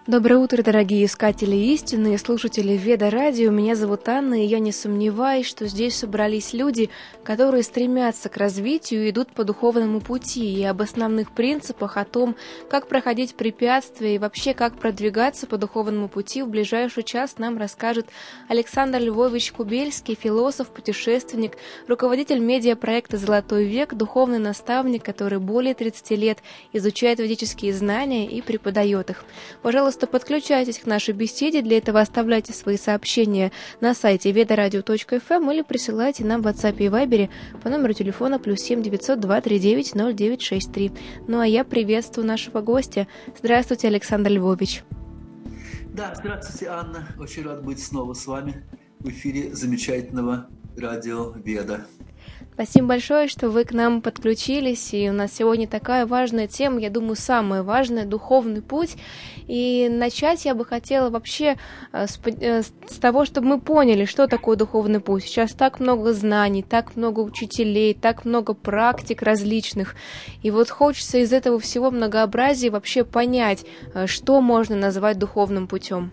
Доброе утро, дорогие искатели истины и слушатели Веда Радио. Меня зовут Анна, и я не сомневаюсь, что здесь собрались люди, которые стремятся к развитию и идут по духовному пути. И об основных принципах, о том, как проходить препятствия и вообще как продвигаться по духовному пути в ближайший час нам расскажет Александр Львович Кубельский, философ, путешественник, руководитель медиапроекта «Золотой век», духовный наставник, который более 30 лет изучает ведические знания и преподает их. Пожалуйста, подключайтесь к нашей беседе. Для этого оставляйте свои сообщения на сайте vedoradio.fm или присылайте нам в WhatsApp и Viber по номеру телефона +7 900 239 0963. Ну а я приветствую нашего гостя. Здравствуйте, Александр Львович. Да, здравствуйте, Анна. Очень рад быть снова с вами в эфире замечательного радио Веда. Спасибо большое, что вы к нам подключились, и у нас сегодня такая важная тема, я думаю, самая важная — духовный путь. И начать я бы хотела вообще с того, чтобы мы поняли, что такое духовный путь. Сейчас так много знаний, так много учителей, так много практик различных, и вот хочется из этого всего многообразия вообще понять, что можно назвать духовным путем.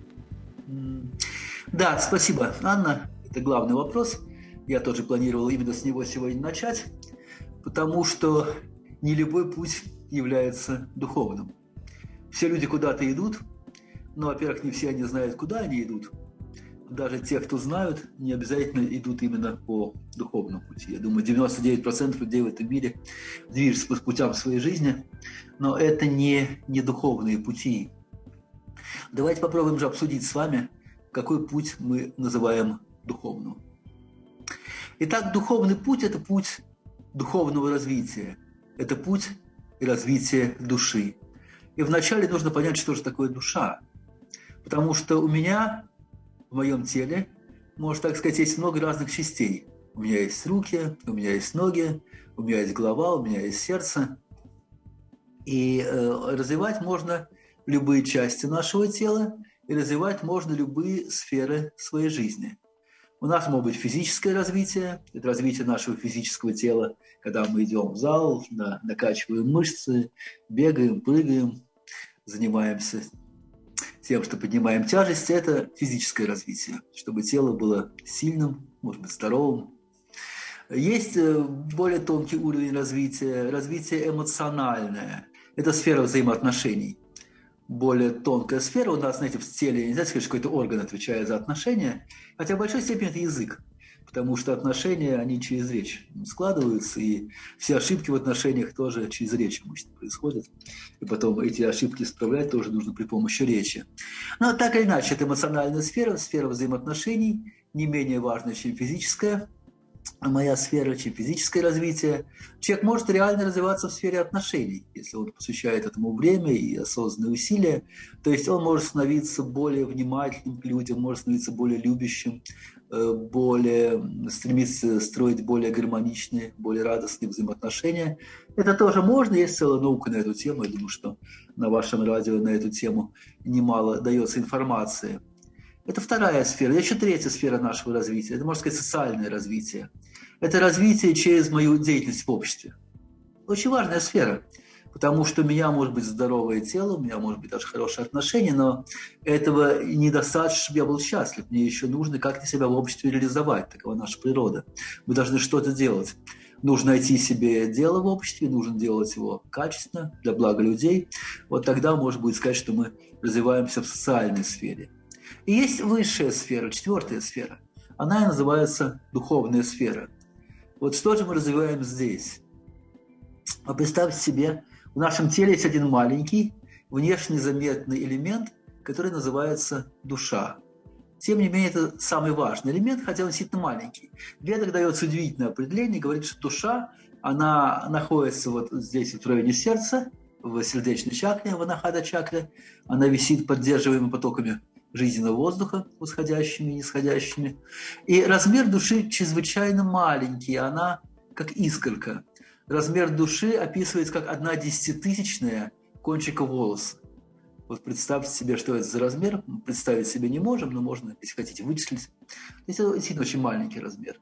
Да, спасибо, Анна, это главный вопрос. Я тоже планировал именно с него сегодня начать, потому что не любой путь является духовным. Все люди куда-то идут, но, во-первых, не все они знают, куда они идут. Даже те, кто знают, не обязательно идут именно по духовному пути. Я думаю, 99% людей в этом мире движутся по путям своей жизни, но это не духовные пути. Давайте попробуем же обсудить с вами, какой путь мы называем духовным. Итак, духовный путь – это путь духовного развития. Это путь развития души. И вначале нужно понять, что же такое душа. Потому что у меня, в моем теле, можно так сказать, есть много разных частей. У меня есть руки, у меня есть ноги, у меня есть голова, у меня есть сердце. И развивать можно любые части нашего тела, и развивать можно любые сферы своей жизни. У нас может быть физическое развитие, это развитие нашего физического тела, когда мы идем в зал, накачиваем мышцы, бегаем, прыгаем, занимаемся тем, что поднимаем тяжести. Это физическое развитие, чтобы тело было сильным, может быть, здоровым. Есть более тонкий уровень развития, развитие эмоциональное. Это сфера взаимоотношений. Более тонкая сфера у нас, знаете, в теле, нельзя сказать, что какой-то орган отвечает за отношения, хотя в большой степени это язык, потому что отношения, они через речь складываются, и все ошибки в отношениях тоже через речь обычно происходят, и потом эти ошибки исправлять тоже нужно при помощи речи. Но так или иначе, это эмоциональная сфера, сфера взаимоотношений, не менее важная, чем физическая, моя сфера, чем физическое развитие. Человек может реально развиваться в сфере отношений, если он посвящает этому время и осознанные усилия. То есть он может становиться более внимательным к людям, может становиться более любящим, более стремиться строить более гармоничные, более радостные взаимоотношения. Это тоже можно, есть целая наука на эту тему. Я думаю, что на вашем радио на эту тему немало дается информации. Это вторая сфера. Еще третья сфера нашего развития. Это, можно сказать, социальное развитие. Это развитие через мою деятельность в обществе. Очень важная сфера, потому что у меня может быть здоровое тело, у меня может быть даже хорошие отношения, но этого недостаточно, чтобы я был счастлив. Мне еще нужно как-то себя в обществе реализовать. Такова наша природа. Мы должны что-то делать. Нужно найти себе дело в обществе, нужно делать его качественно, для блага людей. Вот тогда можно будет сказать, что мы развиваемся в социальной сфере. И есть высшая сфера, четвертая сфера. Она и называется духовная сфера. Вот что же мы развиваем здесь? А представьте себе, в нашем теле есть один маленький, внешне заметный элемент, который называется душа. Тем не менее, это самый важный элемент, хотя он действительно маленький. В Ведах дается удивительное определение, говорит, что душа, она находится вот здесь, в районе сердца, в сердечной чакре, в анахата-чакре. Она висит поддерживаемыми потоками жизненного воздуха, восходящими и нисходящими. И размер души чрезвычайно маленький, она как искорка. Размер души описывается как 1/100000 кончика волоса. Вот представьте себе, что это за размер. Представить себе не можем, но можно, если хотите, вычислить. Это действительно очень маленький размер.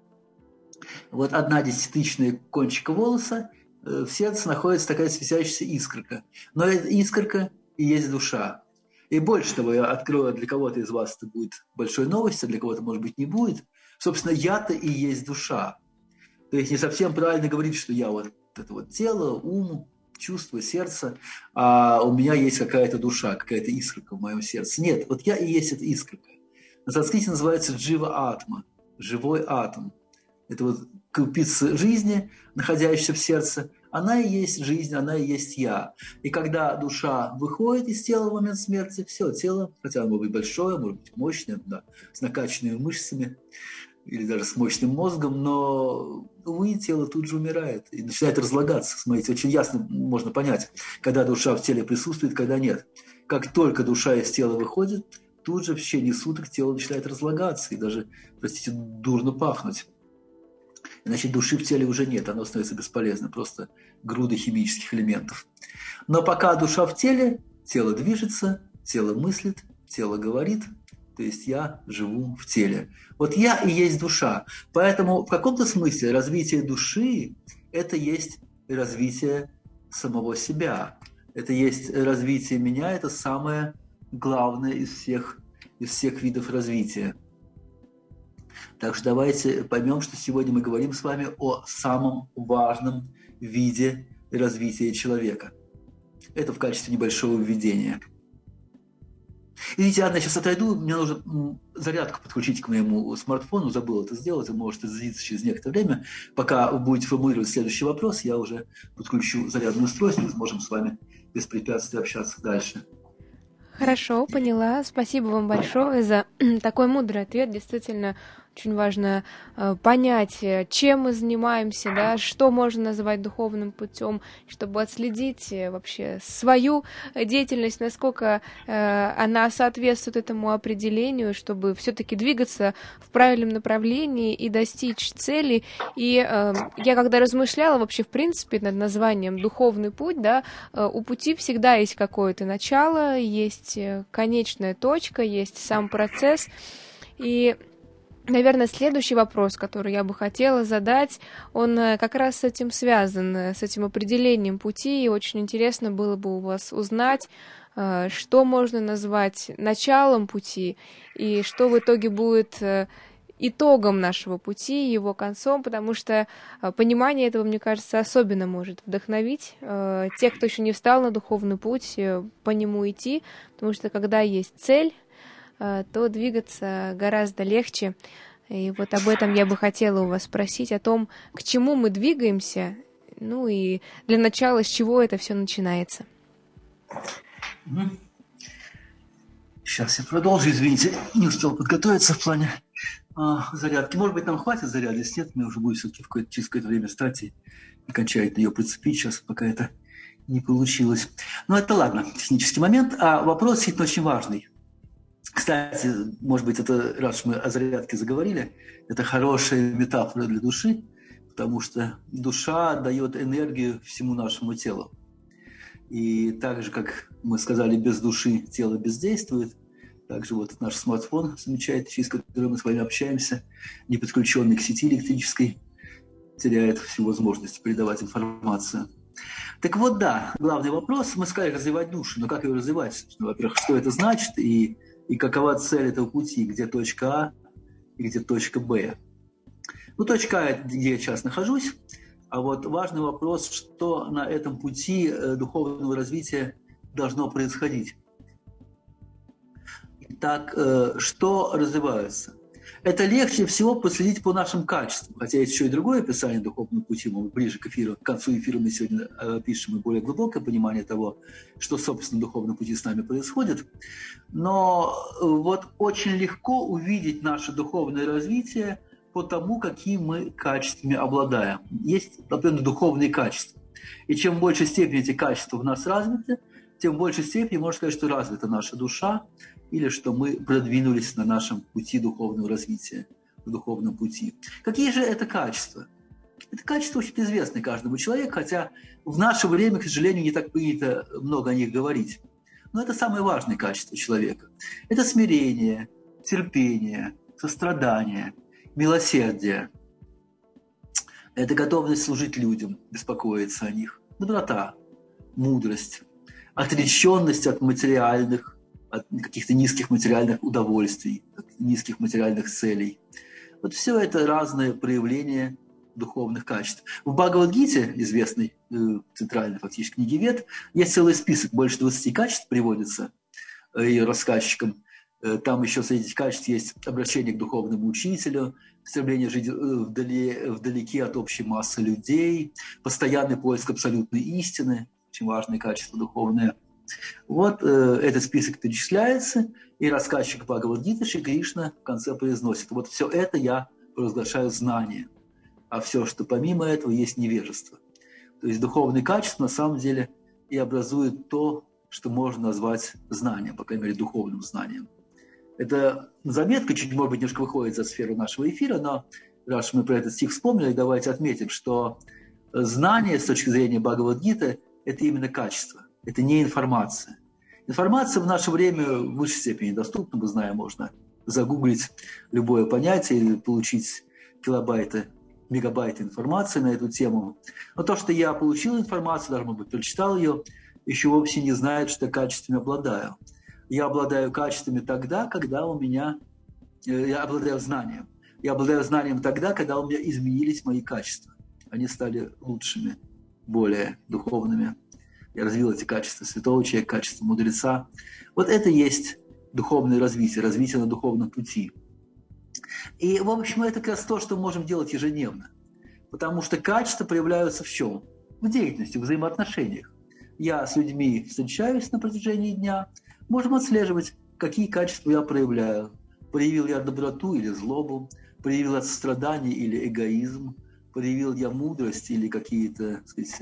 Вот 1/100000 кончика волоса, в сердце находится такая светящаяся искорка. Но эта искорка и есть душа. И больше того, я открою, для кого-то из вас это будет большой новостью, для кого-то, может быть, не будет. Собственно, я-то и есть душа. То есть не совсем правильно говорить, что я вот это вот тело, ум, чувство, сердце, а у меня есть какая-то душа, какая-то искорка в моем сердце. Нет, вот я и есть эта искорка. На санскрите называется джива-атма, живой атом. Это вот крупица жизни, находящаяся в сердце, она и есть жизнь, она и есть я. И когда душа выходит из тела в момент смерти, все, тело, хотя оно может быть большое, может быть мощное, да, с накачанными мышцами или даже с мощным мозгом, но, увы, тело тут же умирает и начинает разлагаться. Смотрите, очень ясно можно понять, когда душа в теле присутствует, когда нет. Как только душа из тела выходит, тут же в течение суток тело начинает разлагаться и даже, простите, дурно пахнуть. Значит, души в теле уже нет, оно становится бесполезным, просто груда химических элементов. Но пока душа в теле, тело движется, тело мыслит, тело говорит, то есть я живу в теле. Вот я и есть душа. Поэтому в каком-то смысле развитие души – это есть развитие самого себя. Это есть развитие меня, это самое главное из всех видов развития. Так что давайте поймем, что сегодня мы говорим с вами о самом важном виде развития человека. Это в качестве небольшого введения. Извините, Анна, я сейчас отойду, мне нужно зарядку подключить к моему смартфону, забыл это сделать, вы можете зарядиться через некоторое время. Пока вы будете формулировать следующий вопрос, я уже подключу зарядное устройство, и сможем с вами без препятствий общаться дальше. Хорошо, поняла. Спасибо вам большое за такой мудрый ответ. Действительно, очень важно понять, чем мы занимаемся, да, что можно называть духовным путем, чтобы отследить вообще свою деятельность, насколько она соответствует этому определению, чтобы все-таки двигаться в правильном направлении и достичь цели. И я когда размышляла вообще в принципе над названием «духовный путь», да, у пути всегда есть какое-то начало, есть конечная точка, есть сам процесс. И наверное, следующий вопрос, который я бы хотела задать, он как раз с этим связан, с этим определением пути. И очень интересно было бы у вас узнать, что можно назвать началом пути и что в итоге будет итогом нашего пути, его концом, потому что понимание этого, мне кажется, особенно может вдохновить тех, кто еще не встал на духовный путь, по нему идти, потому что когда есть цель, то двигаться гораздо легче. И вот об этом я бы хотела у вас спросить, о том, к чему мы двигаемся, ну и для начала, с чего это все начинается. Сейчас я продолжу, извините, не успел подготовиться в плане зарядки. Может быть, нам хватит заряда, если нет, мне уже будет все-таки через какое-то время встать и окончательно ее прицепить. Сейчас пока это не получилось. Но это ладно, технический момент. А вопрос действительно очень важный. Кстати, может быть, это, раз мы о зарядке заговорили, это хорошая метафора для души, потому что душа дает энергию всему нашему телу. И так же, как мы сказали, без души тело бездействует, также вот наш смартфон замечательный, через который мы с вами общаемся, не подключенный к сети электрической, теряет всю возможность передавать информацию. Так вот, да, главный вопрос, мы сказали развивать душу, но как ее развивать? Во-первых, что это значит и какова цель этого пути, где точка А и где точка Б. Ну, точка А, где я сейчас нахожусь, а вот важный вопрос, что на этом пути духовного развития должно происходить. Итак, что развивается? Это легче всего последить по нашим качествам, хотя есть еще и другое описание духовного пути, мы ближе к эфиру, к концу эфира мы сегодня пишем и более глубокое понимание того, что, собственно, в духовном пути с нами происходит. Но вот очень легко увидеть наше духовное развитие по тому, какими мы качествами обладаем. Есть определенные духовные качества. И чем в большей степени эти качества в нас развиты, тем в большей степени можно сказать, что развита наша душа, или что мы продвинулись на нашем пути духовного развития, в духовном пути. Какие же это качества? Это качества очень известны каждому человеку, хотя в наше время, к сожалению, не так принято много о них говорить. Но это самые важные качества человека. Это смирение, терпение, сострадание, милосердие. Это готовность служить людям, беспокоиться о них. Доброта, мудрость, отреченность от материальных от каких-то низких материальных удовольствий, от низких материальных целей. Вот все это разные проявления духовных качеств. В Бхагавад-гите, известной центральной фактически книге Вед, есть целый список, больше 20 качеств приводится ее рассказчикам. Там еще среди этих качеств есть обращение к духовному учителю, стремление жить вдалеке от общей массы людей, постоянный поиск абсолютной истины, очень важные качества духовные. Вот этот список перечисляется, и рассказчик Бхагавад-гиты Шри Кришна в конце произносит: вот все это я провозглашаю знанием, а все, что помимо этого, есть невежество. То есть духовные качества на самом деле и образуют то, что можно назвать знанием, по крайней мере, духовным знанием. Эта заметка чуть, может быть, немножко выходит за сферу нашего эфира, но раз мы про этот стих вспомнили, давайте отметим, что знание с точки зрения Бхагавад-гиты – это именно качество, это не информация. Информация в наше время в высшей степени доступна, мы знаем, можно загуглить любое понятие или получить килобайты, мегабайты информации на эту тему. Но то, что я получил информацию, даже, может быть, прочитал ее, еще вовсе не знает, что качествами обладаю. Я обладаю качествами тогда, когда я обладаю знанием. Я обладаю знанием тогда, когда у меня изменились мои качества. Они стали лучшими, более духовными. Я развил эти качества святого человека, качества мудреца. Вот это и есть духовное развитие на духовном пути. И, в общем, это как раз то, что мы можем делать ежедневно. Потому что качества проявляются в чем? В деятельности, в взаимоотношениях. Я с людьми встречаюсь на протяжении дня, можем отслеживать, какие качества я проявляю. Проявил я доброту или злобу, проявил я сострадание или эгоизм, проявил я мудрость или какие-то, так сказать,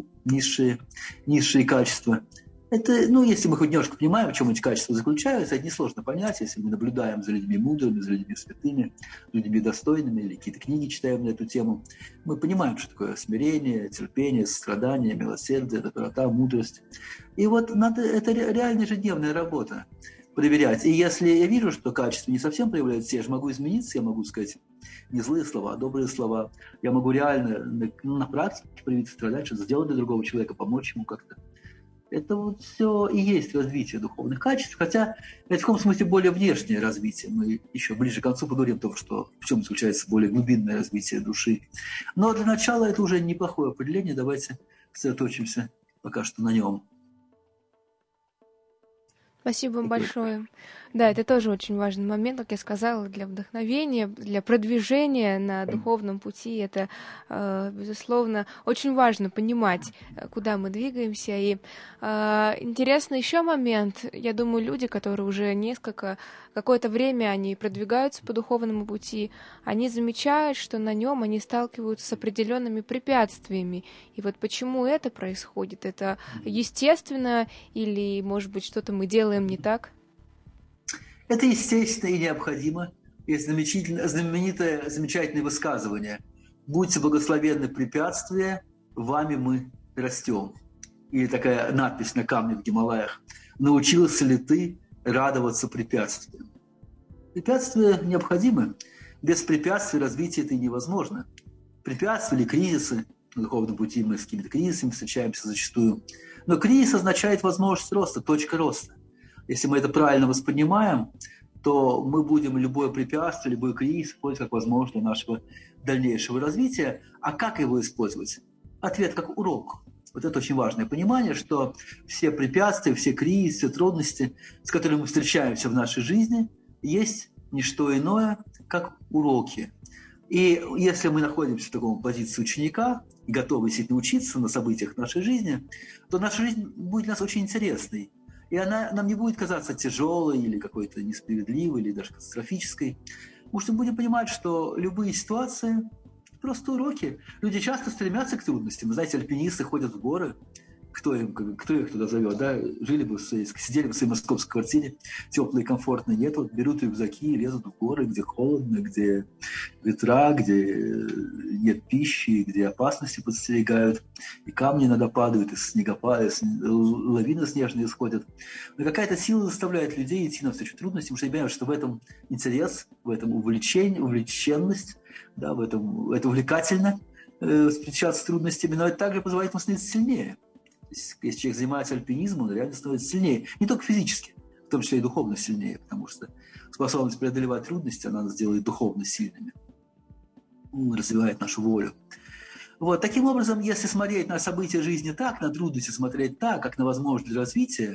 низшие качества. Это, если мы хоть немножко понимаем, в чем эти качества заключаются, это несложно понять, если мы наблюдаем за людьми мудрыми, за людьми святыми, людьми достойными, или какие-то книги читаем на эту тему. Мы понимаем, что такое смирение, терпение, сострадание, милосердие, доброта, мудрость. И вот это реально ежедневная работа проверять. И если я вижу, что качества не совсем проявляются, я же могу измениться, я могу сказать не злые слова, а добрые слова. Я могу реально на практике проявить страдать, что-то сделать для другого человека, помочь ему как-то. Это вот все и есть развитие духовных качеств, хотя это в каком смысле более внешнее развитие. Мы еще ближе к концу поговорим о том, в чем заключается более глубинное развитие души. Но для начала это уже неплохое определение, давайте сосредоточимся пока что на нем. Спасибо вам большое. Да, это тоже очень важный момент, как я сказала, для вдохновения, для продвижения на духовном пути. Это, безусловно, очень важно понимать, куда мы двигаемся. И интересный еще момент. Я думаю, люди, которые уже какое-то время они продвигаются по духовному пути, они замечают, что на нем они сталкиваются с определенными препятствиями. И вот почему это происходит? Это естественно или, может быть, что-то мы делаем не так? Это естественно и необходимо. Есть замечательное высказывание: «Будьте благословенны препятствия, вами мы растем». Или такая надпись на камне в Гималаях: «Научился ли ты радоваться препятствиям?» Препятствия необходимы. Без препятствий развитие это невозможно. Препятствия или кризисы, на духовном пути мы с какими-то кризисами встречаемся зачастую. Но кризис означает возможность роста, точка роста. Если мы это правильно воспринимаем, то мы будем любое препятствие, любой кризис использовать как возможность для нашего дальнейшего развития. А как его использовать? Ответ как урок. Вот это очень важное понимание, что все препятствия, все кризисы, все трудности, с которыми мы встречаемся в нашей жизни, есть не что иное, как уроки. И если мы находимся в такой позиции ученика, готовы действительно учиться на событиях нашей жизни, то наша жизнь будет для нас очень интересной. И она нам не будет казаться тяжелой или какой-то несправедливой, или даже катастрофической. Потому что мы будем понимать, что любые ситуации – просто уроки. Люди часто стремятся к трудностям. Вы знаете, альпинисты ходят в горы. Кто их туда зовет? Да? Сидели бы в своей московской квартире, теплой и комфортной. Нет, вот берут рюкзаки и лезут в горы, где холодно, где ветра, где нет пищи, где опасности подстерегают, и камни иногда падают, и лавины снежные сходят. Но какая-то сила заставляет людей идти навстречу трудностям, потому что они понимают, что в этом интерес, в этом увлеченность, да, это увлекательно встречаться с трудностями, но это также позволяет ему становиться сильнее. Если человек занимается альпинизмом, он реально становится сильнее. Не только физически, том числе и духовно сильнее, потому что способность преодолевать трудности, она нас делает духовно сильными, развивает нашу волю. Вот, таким образом, если смотреть на события жизни так, на трудности смотреть так, как на возможность для развития,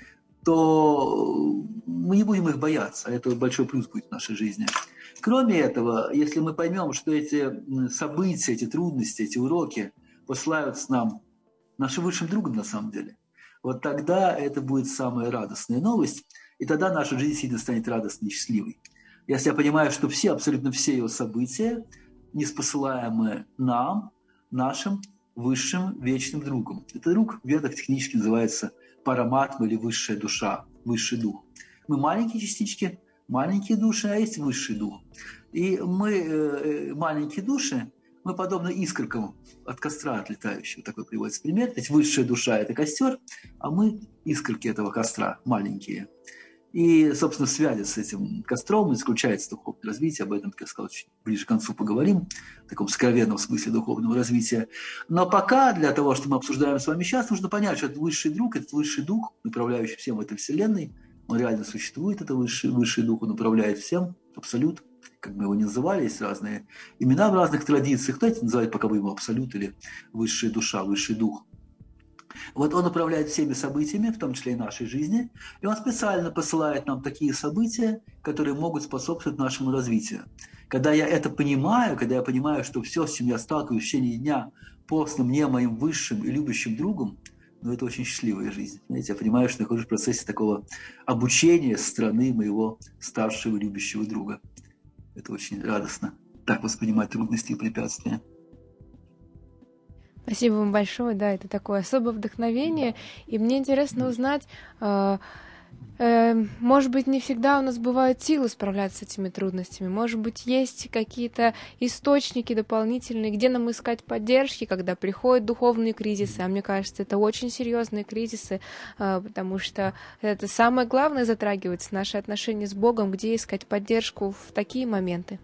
то мы не будем их бояться. Это большой плюс будет в нашей жизни. Кроме этого, если мы поймем, что эти события, эти трудности, эти уроки посылают нам нашим высшим другом на самом деле, вот тогда это будет самая радостная новость, и тогда наша жизнь сильно станет радостной и счастливой. Если я понимаю, что все, абсолютно все ее события ниспосылаемы нам, нашим высшим вечным другом. Этот друг в ведах технически называется параматма или высшая душа, высший дух. Мы маленькие частички, маленькие души, а есть высший дух. И мы, маленькие души, мы подобны искоркам от костра отлетающего. Такой приводится пример. То есть высшая душа – это костер, а мы искорки этого костра, маленькие. И, собственно, в связи с этим костром заключается духовное развитие. Об этом, как я сказал, чуть ближе к концу поговорим, в таком сокровенном смысле духовного развития. Но пока для того, что мы обсуждаем с вами сейчас, нужно понять, что этот высший друг, этот высший дух, управляющий всем в этой вселенной, он реально существует, это высший дух, он управляет всем, абсолют, как мы его не называли, есть разные имена в разных традициях. Кто это называет пока его абсолют или высшая душа, высший дух. Вот он управляет всеми событиями, в том числе и нашей жизни, и он специально посылает нам такие события, которые могут способствовать нашему развитию. Когда я это понимаю, когда я понимаю, что все, с чем я сталкиваюсь в течение дня, послано мне моим высшим и любящим другом, ну, это очень счастливая жизнь. Знаете, я понимаю, что нахожусь в процессе такого обучения со стороны моего старшего любящего друга. Это очень радостно, так воспринимать трудности и препятствия. Спасибо вам большое, да, это такое особое вдохновение, и мне интересно узнать, может быть, не всегда у нас бывают силы справляться с этими трудностями, может быть, есть какие-то источники дополнительные, где нам искать поддержки, когда приходят духовные кризисы, а мне кажется, это очень серьезные кризисы, потому что это самое главное затрагивается, наши отношения с Богом, где искать поддержку в такие моменты.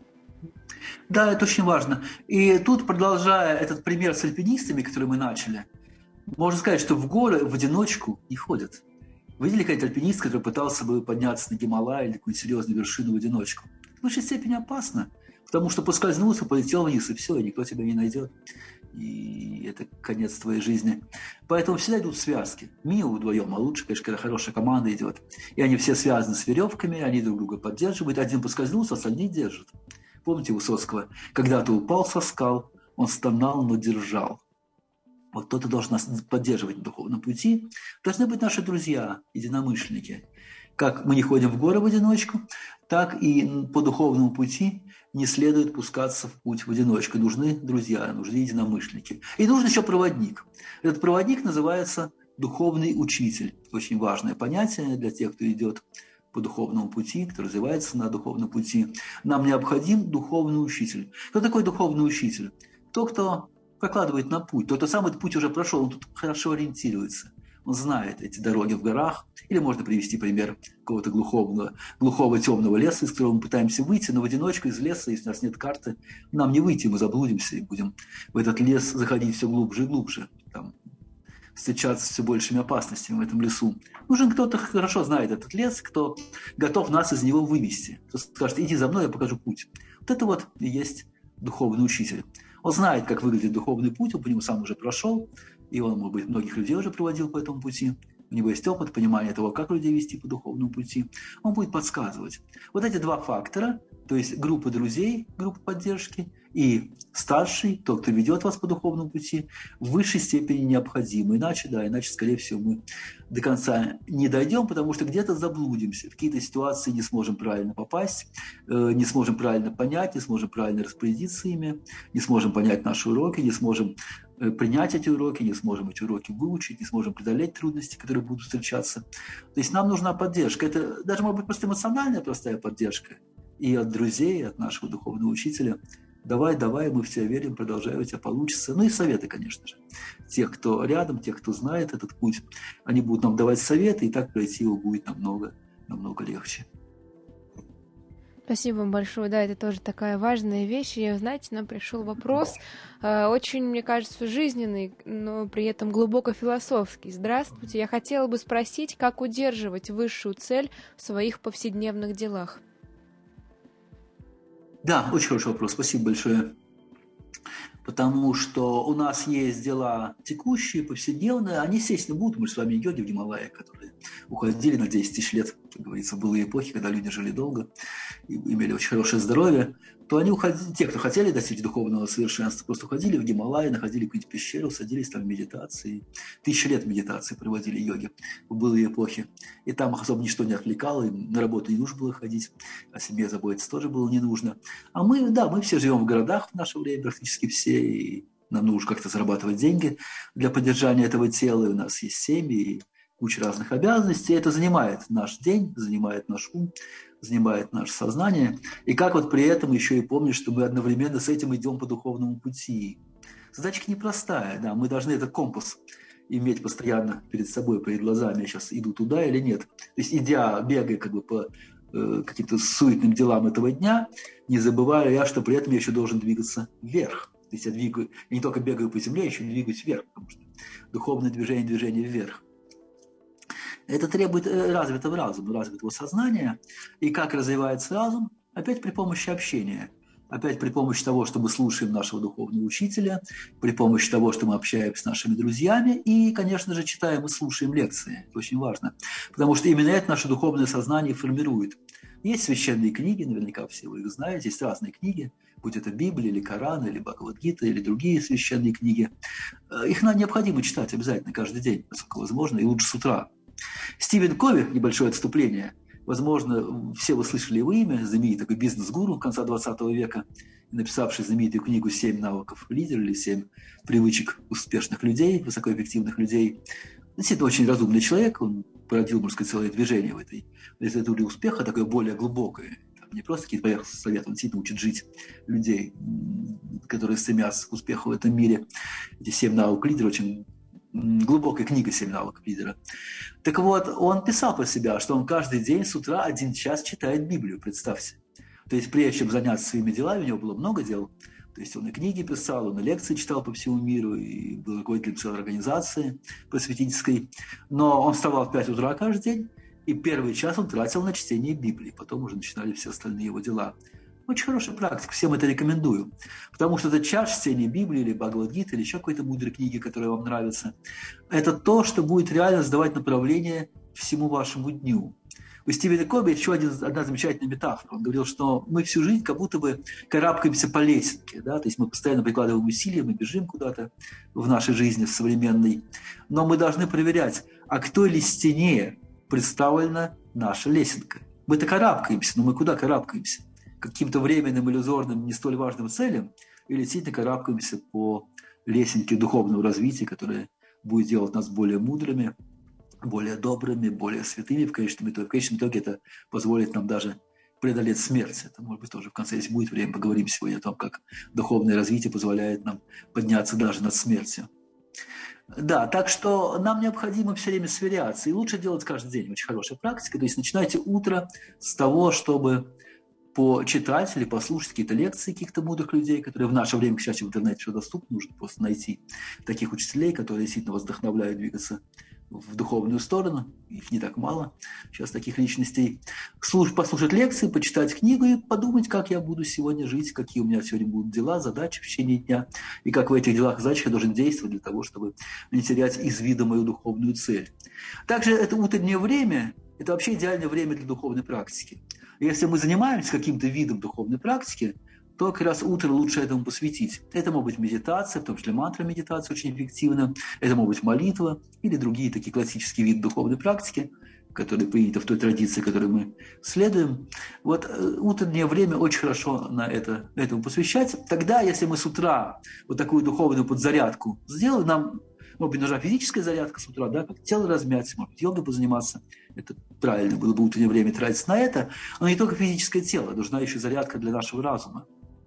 Да, это очень важно. И тут, продолжая этот пример с альпинистами, который мы начали, можно сказать, что в горы в одиночку не ходят. Вы видели какой-то альпинист, который пытался бы подняться на Гималай или какую-нибудь серьезную вершину в одиночку? Это в высшей степени опасно, потому что поскользнулся, полетел вниз, и все, и никто тебя не найдет. И это конец твоей жизни. Поэтому всегда идут связки. Минимум вдвоем, а лучше, конечно, когда хорошая команда идет. И они все связаны с веревками, они друг друга поддерживают. Один поскользнулся, остальные держат. Помните Высоцкого? Когда-то упал со скал, он стонал, но держал. Вот кто-то должен нас поддерживать на духовном пути. Должны быть наши друзья, единомышленники. Как мы не ходим в горы в одиночку, так и по духовному пути не следует пускаться в путь в одиночку. Нужны друзья, нужны единомышленники. И нужен еще проводник. Этот проводник называется духовный учитель. Очень важное понятие для тех, кто идет по духовному пути, кто развивается на духовном пути. Нам необходим духовный учитель. Кто такой духовный учитель? Тот, кто прокладывает на путь. Тот, кто сам этот путь уже прошел, он тут хорошо ориентируется. Он знает эти дороги в горах. Или можно привести пример какого-то глухого темного леса, из которого мы пытаемся выйти, но в одиночку из леса, если у нас нет карты, нам не выйти, мы заблудимся и будем в этот лес заходить все глубже и глубже. Там встречаться с все большими опасностями в этом лесу. Нужен кто-то, хорошо знает этот лес, кто готов нас из него вывести. Кто скажет: иди за мной, я покажу путь. Вот это вот и есть духовный учитель. Он знает, как выглядит духовный путь, он по нему сам уже прошел, и он, может быть, многих людей уже проводил по этому пути. У него есть опыт, понимание того, как людей вести по духовному пути. Он будет подсказывать. Вот эти два фактора, то есть группа друзей, группа поддержки, и старший, тот, кто ведет вас по духовному пути, в высшей степени необходимы. Иначе, скорее всего, мы до конца не дойдем, потому что где-то заблудимся, в какие-то ситуации не сможем правильно попасть, не сможем правильно понять, не сможем правильно распорядиться ими, не сможем понять наши уроки, не сможем принять эти уроки, не сможем эти уроки выучить, не сможем преодолеть трудности, которые будут встречаться. То есть нам нужна поддержка. Это даже может быть просто эмоциональная простая поддержка и от друзей, и от нашего духовного учителя. Давай, мы в тебя верим, продолжай, у тебя получится. Ну и советы, конечно же. Тех, кто рядом, тех, кто знает этот путь, они будут нам давать советы, и так пройти его будет намного легче. Спасибо вам большое. Да, это тоже такая важная вещь. И, знаете, нам пришел вопрос, очень, мне кажется, жизненный, но при этом глубоко философский. Здравствуйте. Я хотела бы спросить, как удерживать высшую цель в своих повседневных делах? Да, очень хороший вопрос. Спасибо большое. Потому что у нас есть дела текущие, повседневные, они, естественно, будут. Мы же с вами йоги в Гималаях, которые уходили на 10 тысяч лет, как говорится, в былые эпохи, когда люди жили долго и имели очень хорошее здоровье, то они уходили, те, кто хотели достичь духовного совершенства, просто уходили в Гималаи, находили какую-нибудь пещеру, садились там в медитации. 1000 лет медитации проводили йоги в былые эпохи. И там их особо ничто не отвлекало, им на работу не нужно было ходить, о себе заботиться тоже было не нужно. А мы, да, мы все живем в городах в наше время, практически все, и нам нужно как-то зарабатывать деньги для поддержания этого тела, и у нас есть семьи, и куча разных обязанностей. Это занимает наш день, занимает наш ум, занимает наше сознание. И как вот при этом еще и помнить, что мы одновременно с этим идем по духовному пути. Задачка непростая, да, мы должны этот компас иметь постоянно перед собой, перед глазами, я сейчас иду туда или нет. То есть идя, бегая как бы по каким-то суетным делам этого дня, не забываю я, что при этом я еще должен двигаться вверх. То есть я не только бегаю по земле, я еще двигаюсь вверх, потому что духовное движение вверх. Это требует развитого разума, развитого сознания. И как развивается разум? Опять при помощи общения. Опять при помощи того, что мы слушаем нашего духовного учителя, при помощи того, что мы общаемся с нашими друзьями и, конечно же, читаем и слушаем лекции. Это очень важно. Потому что именно это наше духовное сознание формирует. Есть священные книги, наверняка все вы их знаете, есть разные книги, будь это Библия или Коран, или Бхагавад-гита, или другие священные книги. Их необходимо читать обязательно каждый день, насколько возможно, и лучше с утра. Стивен Кови, небольшое отступление, возможно, все вы слышали его имя, знаменитый такой бизнес-гуру конца 20 века, написавший знаменитую книгу «7 навыков лидера» или «7 привычек успешных людей, высокоэффективных людей». Действительно, очень разумный человек, он породил, можно сказать, целое движение в этой литературе успеха, такое более глубокое. Не просто какие-то поверхностные советы, он действительно учит жить людей, которые стремятся к успеху в этом мире. Эти 7 навыков лидера, очень глубокая книга «7 навыков лидера». Так вот, он писал про себя, что он каждый день с утра 1 час читает Библию, представьте. То есть прежде чем заняться своими делами, у него было много дел. То есть он и книги писал, он и лекции читал по всему миру, и был руководителем целой организации просветительской. Но он вставал в 5 утра каждый день, и первый час он тратил на чтение Библии. Потом уже начинали все остальные его дела. Очень хорошая практика, всем это рекомендую. Потому что этот час чтения Библии или Бхагавад-гиты, или еще какой-то мудрой книги, которая вам нравится, это то, что будет реально задавать направление всему вашему дню. У Стивена Кови еще одна замечательная метафора. Он говорил, что мы всю жизнь как будто бы карабкаемся по лесенке. Да? То есть мы постоянно прикладываем усилия, мы бежим куда-то в нашей жизни современной. Но мы должны проверять, а к той ли стене представлена наша лесенка. Мы-то карабкаемся, но мы куда карабкаемся? Каким-то временным, иллюзорным, не столь важным целям, или действительно карабкаемся по лесенке духовного развития, которое будет делать нас более мудрыми, более добрыми, более святыми в конечном итоге. В конечном итоге это позволит нам даже преодолеть смерть. Это, может быть, тоже в конце, если будет время, поговорим сегодня о том, как духовное развитие позволяет нам подняться даже над смертью. Да, так что нам необходимо все время сверяться. И лучше делать каждый день. Очень хорошая практика. То есть начинайте утро с того, чтобы почитать или послушать какие-то лекции каких-то мудрых людей, которые в наше время, к счастью, в интернете все доступно. Нужно просто найти таких учителей, которые действительно вас вдохновляют двигаться в духовную сторону. Их не так мало сейчас таких личностей. Послушать лекции, почитать книгу и подумать, как я буду сегодня жить, какие у меня сегодня будут дела, задачи в течение дня, и как в этих делах и задачах я должен действовать для того, чтобы не терять из вида мою духовную цель. Также это утреннее время, это вообще идеальное время для духовной практики. Если мы занимаемся каким-то видом духовной практики, то как раз утро лучше этому посвятить. Это может быть медитация, в том числе мантра-медитация очень эффективна, это может быть молитва или другие такие классические виды духовной практики, которые приняты в той традиции, которой мы следуем. Вот утреннее время очень хорошо на этому посвящать. Тогда, если мы с утра вот такую духовную подзарядку сделаем, нам, может быть, нужна физическая зарядка с утра, да, как тело размять, может быть, йогой позаниматься. Это правильно было бы утреннее время тратить на это. Но не только физическое тело, нужна еще зарядка для нашего разума.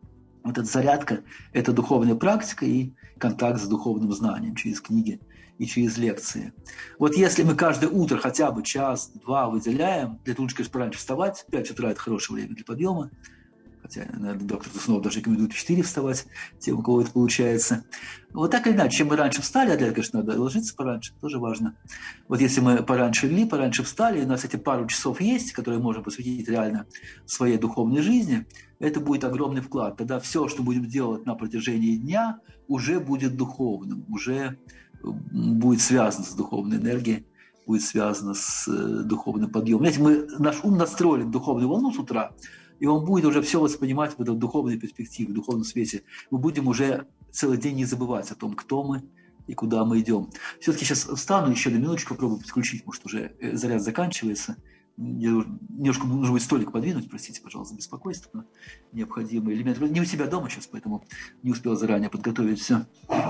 Вот эта зарядка – это духовная практика и контакт с духовным знанием через книги и через лекции. Вот если мы каждое утро хотя бы час-два выделяем, для этого лучше, конечно, пораньше вставать, 5 утра – это хорошее время для подъема, хотя, наверное, доктор Туснов даже рекомендует в 4 вставать, тем, у кого это получается. Вот так или иначе, чем мы раньше встали, а для этого, конечно, надо ложиться пораньше, тоже важно. Вот если мы пораньше легли, пораньше встали, и у нас эти пару часов есть, которые можем посвятить реально своей духовной жизни, это будет огромный вклад. Тогда все, что будем делать на протяжении дня, уже будет духовным, уже будет связано с духовной энергией, будет связано с духовным подъемом. Знаете, наш ум настроен в духовную волну с утра, и он будет уже все воспринимать в этой духовной перспективе, в духовном свете. Мы будем уже целый день не забывать о том, кто мы и куда мы идем. Все-таки сейчас встану, еще на минуточку попробую подключить, может, уже заряд заканчивается. Мне немножко нужно будет столик подвинуть, простите, пожалуйста, за беспокойство. Необходимый элемент. Не у себя дома сейчас, поэтому не успел заранее подготовить все.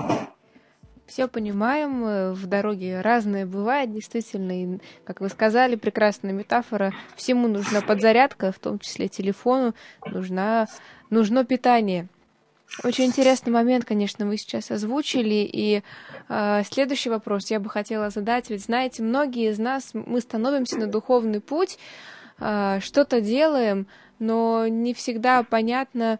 Все понимаем, в дороге разное бывает, действительно, и, как вы сказали, прекрасная метафора, всему нужна подзарядка, в том числе телефону, нужно питание. Очень интересный момент, конечно, вы сейчас озвучили, и следующий вопрос я бы хотела задать, ведь, знаете, многие из нас, мы становимся на духовный путь, что-то делаем, но не всегда понятно,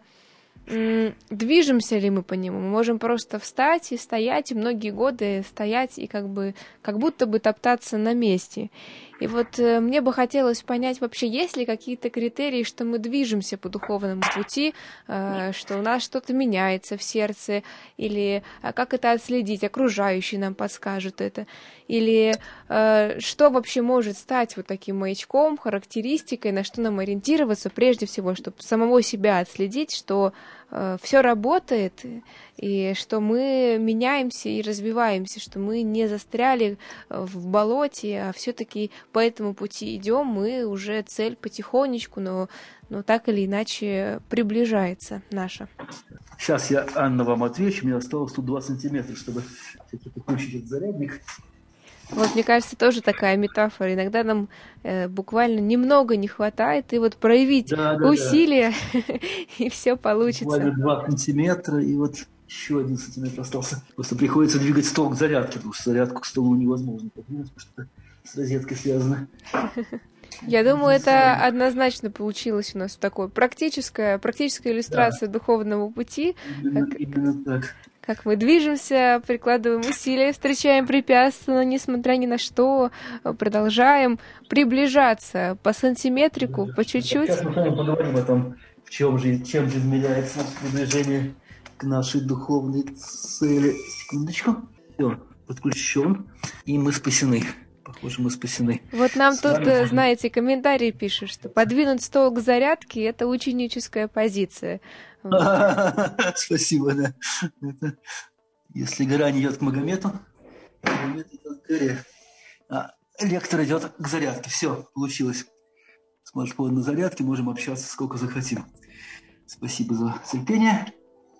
движемся ли мы по нему. Мы можем просто встать и стоять, и многие годы стоять и как будто бы топтаться на месте. И вот мне бы хотелось понять, вообще есть ли какие-то критерии, что мы движемся по духовному пути, что у нас что-то меняется в сердце, или как это отследить, окружающие нам подскажут это, или что вообще может стать вот таким маячком, характеристикой, на что нам ориентироваться прежде всего, чтобы самого себя отследить, что все работает, и что мы меняемся и развиваемся, что мы не застряли в болоте, а все-таки по этому пути идем, мы уже цель потихонечку, но так или иначе приближается наша. Сейчас я, Анна, вам отвечу. Мне осталось тут 2 сантиметра, чтобы подключить этот зарядник. Вот, мне кажется, тоже такая метафора. Иногда нам буквально немного не хватает, и вот проявить усилия, и все получится. Буквально 2 сантиметра, и вот еще 1 сантиметр остался. Просто приходится двигать стол к зарядке, потому что зарядку к столу невозможно подвинуть, потому что это с розеткой связано. Я думаю, это однозначно получилось у нас такое практическая иллюстрация духовного пути. Именно так. Как мы движемся, прикладываем усилия, встречаем препятствия, но несмотря ни на что, продолжаем приближаться по сантиметрику, по чуть-чуть. Сейчас мы с вами поговорим о том, чем же измеряется приближение к нашей духовной цели. Секундочку. Все, подключен, и мы спасены. Похоже, мы спасены. Вот нам тут, знаете, комментарии пишут, что подвинуть стол к зарядке – это ученическая позиция. Спасибо, да. Если гора не идет к Магомету, Магомет идет к горе. Лектор идет к зарядке. Все, получилось. Смартфон на зарядке, можем общаться сколько захотим. Спасибо за терпение.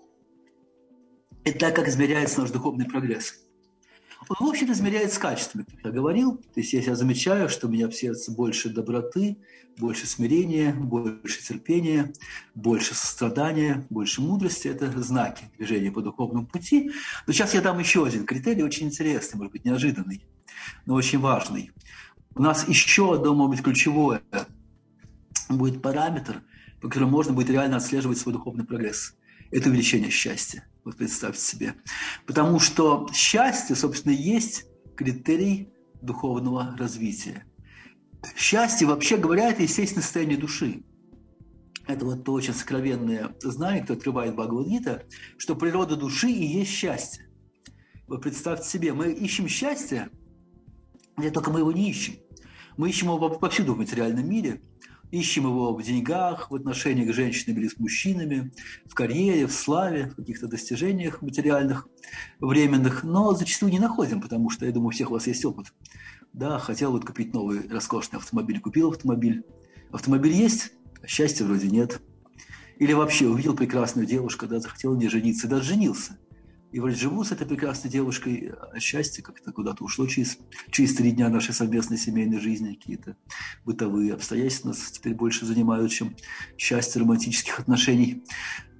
Итак, как измеряется наш духовный прогресс? Он, в общем-то, измеряется качествами, как я говорил. То есть, если я замечаю, что у меня в сердце больше доброты, больше смирения, больше терпения, больше сострадания, больше мудрости – это знаки движения по духовному пути. Но сейчас я дам еще один критерий, очень интересный, может быть, неожиданный, но очень важный. У нас еще одно, может быть, ключевое будет параметр, по которому можно будет реально отслеживать свой духовный прогресс. Это увеличение счастья. Вот представьте себе. Потому что счастье, собственно, есть критерий духовного развития. Счастье, вообще говоря, это естественное состояние души. Это вот то очень сокровенное знание, кто открывает Бхагавад-гита, что природа души и есть счастье. Вы представьте себе, мы ищем счастье, где только мы его не ищем. Мы ищем его повсюду в материальном мире. Ищем его в деньгах, в отношениях с женщинами или с мужчинами, в карьере, в славе, в каких-то достижениях материальных, временных, но зачастую не находим, потому что, я думаю, у всех у вас есть опыт. Да, хотел вот купить новый роскошный автомобиль, купил автомобиль. Автомобиль есть, а счастья вроде нет. Или вообще увидел прекрасную девушку, да, захотел не жениться, даже женился. И вроде живу с этой прекрасной девушкой, а счастье как-то куда-то ушло через 3 дня нашей совместной семейной жизни. Какие-то бытовые обстоятельства нас теперь больше занимают, чем счастье романтических отношений.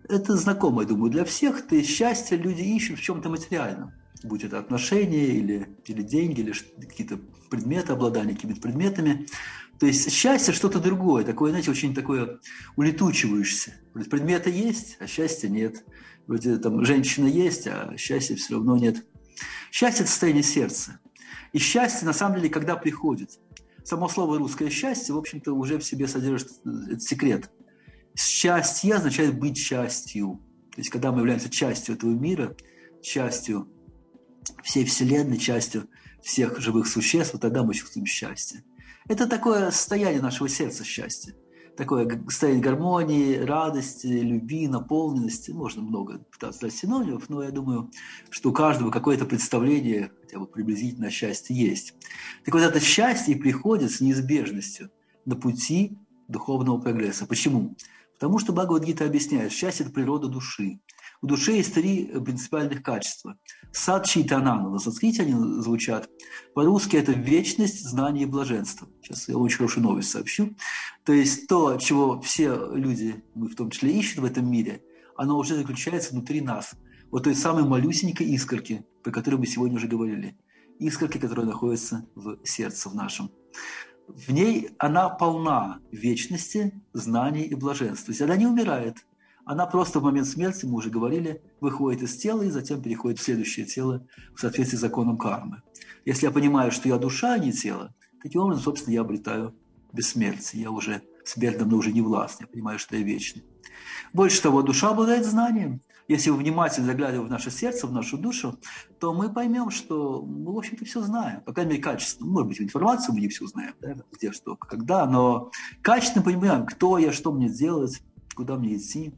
это знакомо, я думаю, для всех. То есть счастье люди ищут в чем-то материальном. Будь это отношения или деньги, или какие-то предметы, обладание какими-то предметами. То есть счастье что-то другое, такое, знаете, очень такое улетучивающееся. Вроде предметы есть, а счастья нет. Вроде там женщина есть, а счастья все равно нет. Счастье – это состояние сердца. И счастье, на самом деле, когда приходит. Само слово русское «счастье», в общем-то, уже в себе содержит этот секрет. Счастье означает быть частью. То есть, когда мы являемся частью этого мира, частью всей Вселенной, частью всех живых существ, вот тогда мы чувствуем счастье. Это такое состояние нашего сердца счастья. Такое состояние гармонии, радости, любви, наполненности. Можно много пытаться дать синонимов, но я думаю, что у каждого какое-то представление, хотя бы приблизительно, о счастье есть. Так вот, это счастье приходит с неизбежностью на пути духовного прогресса. Почему? Потому что Бхагавад-гита объясняет, счастье – это природа души. У души есть 3 принципиальных качества. Сад, чит, ананда. На санскрите они звучат. По-русски это вечность, знание и блаженство. Сейчас я очень хорошую новость сообщу. То есть то, чего все люди, мы в том числе, ищут в этом мире, оно уже заключается внутри нас. Вот той самой малюсенькой искорки, про которую мы сегодня уже говорили. Искорки, которая находится в сердце в нашем. В ней она полна вечности, знаний и блаженства. То есть она не умирает. Она просто в момент смерти, мы уже говорили, выходит из тела и затем переходит в следующее тело в соответствии с законом кармы. Если я понимаю, что я душа, а не тело, таким образом, собственно, я обретаю бессмертие. Я уже смерть давно уже не властна, я понимаю, что я вечный. Больше того, душа обладает знанием. Если мы внимательно заглядываем в наше сердце, в нашу душу, то мы поймем, что мы, в общем-то, все знаем. По крайней мере, качественно. Может быть, информацию мы не все знаем, да? Где, что, когда, но качественно понимаем, кто я, что мне делать, куда мне идти.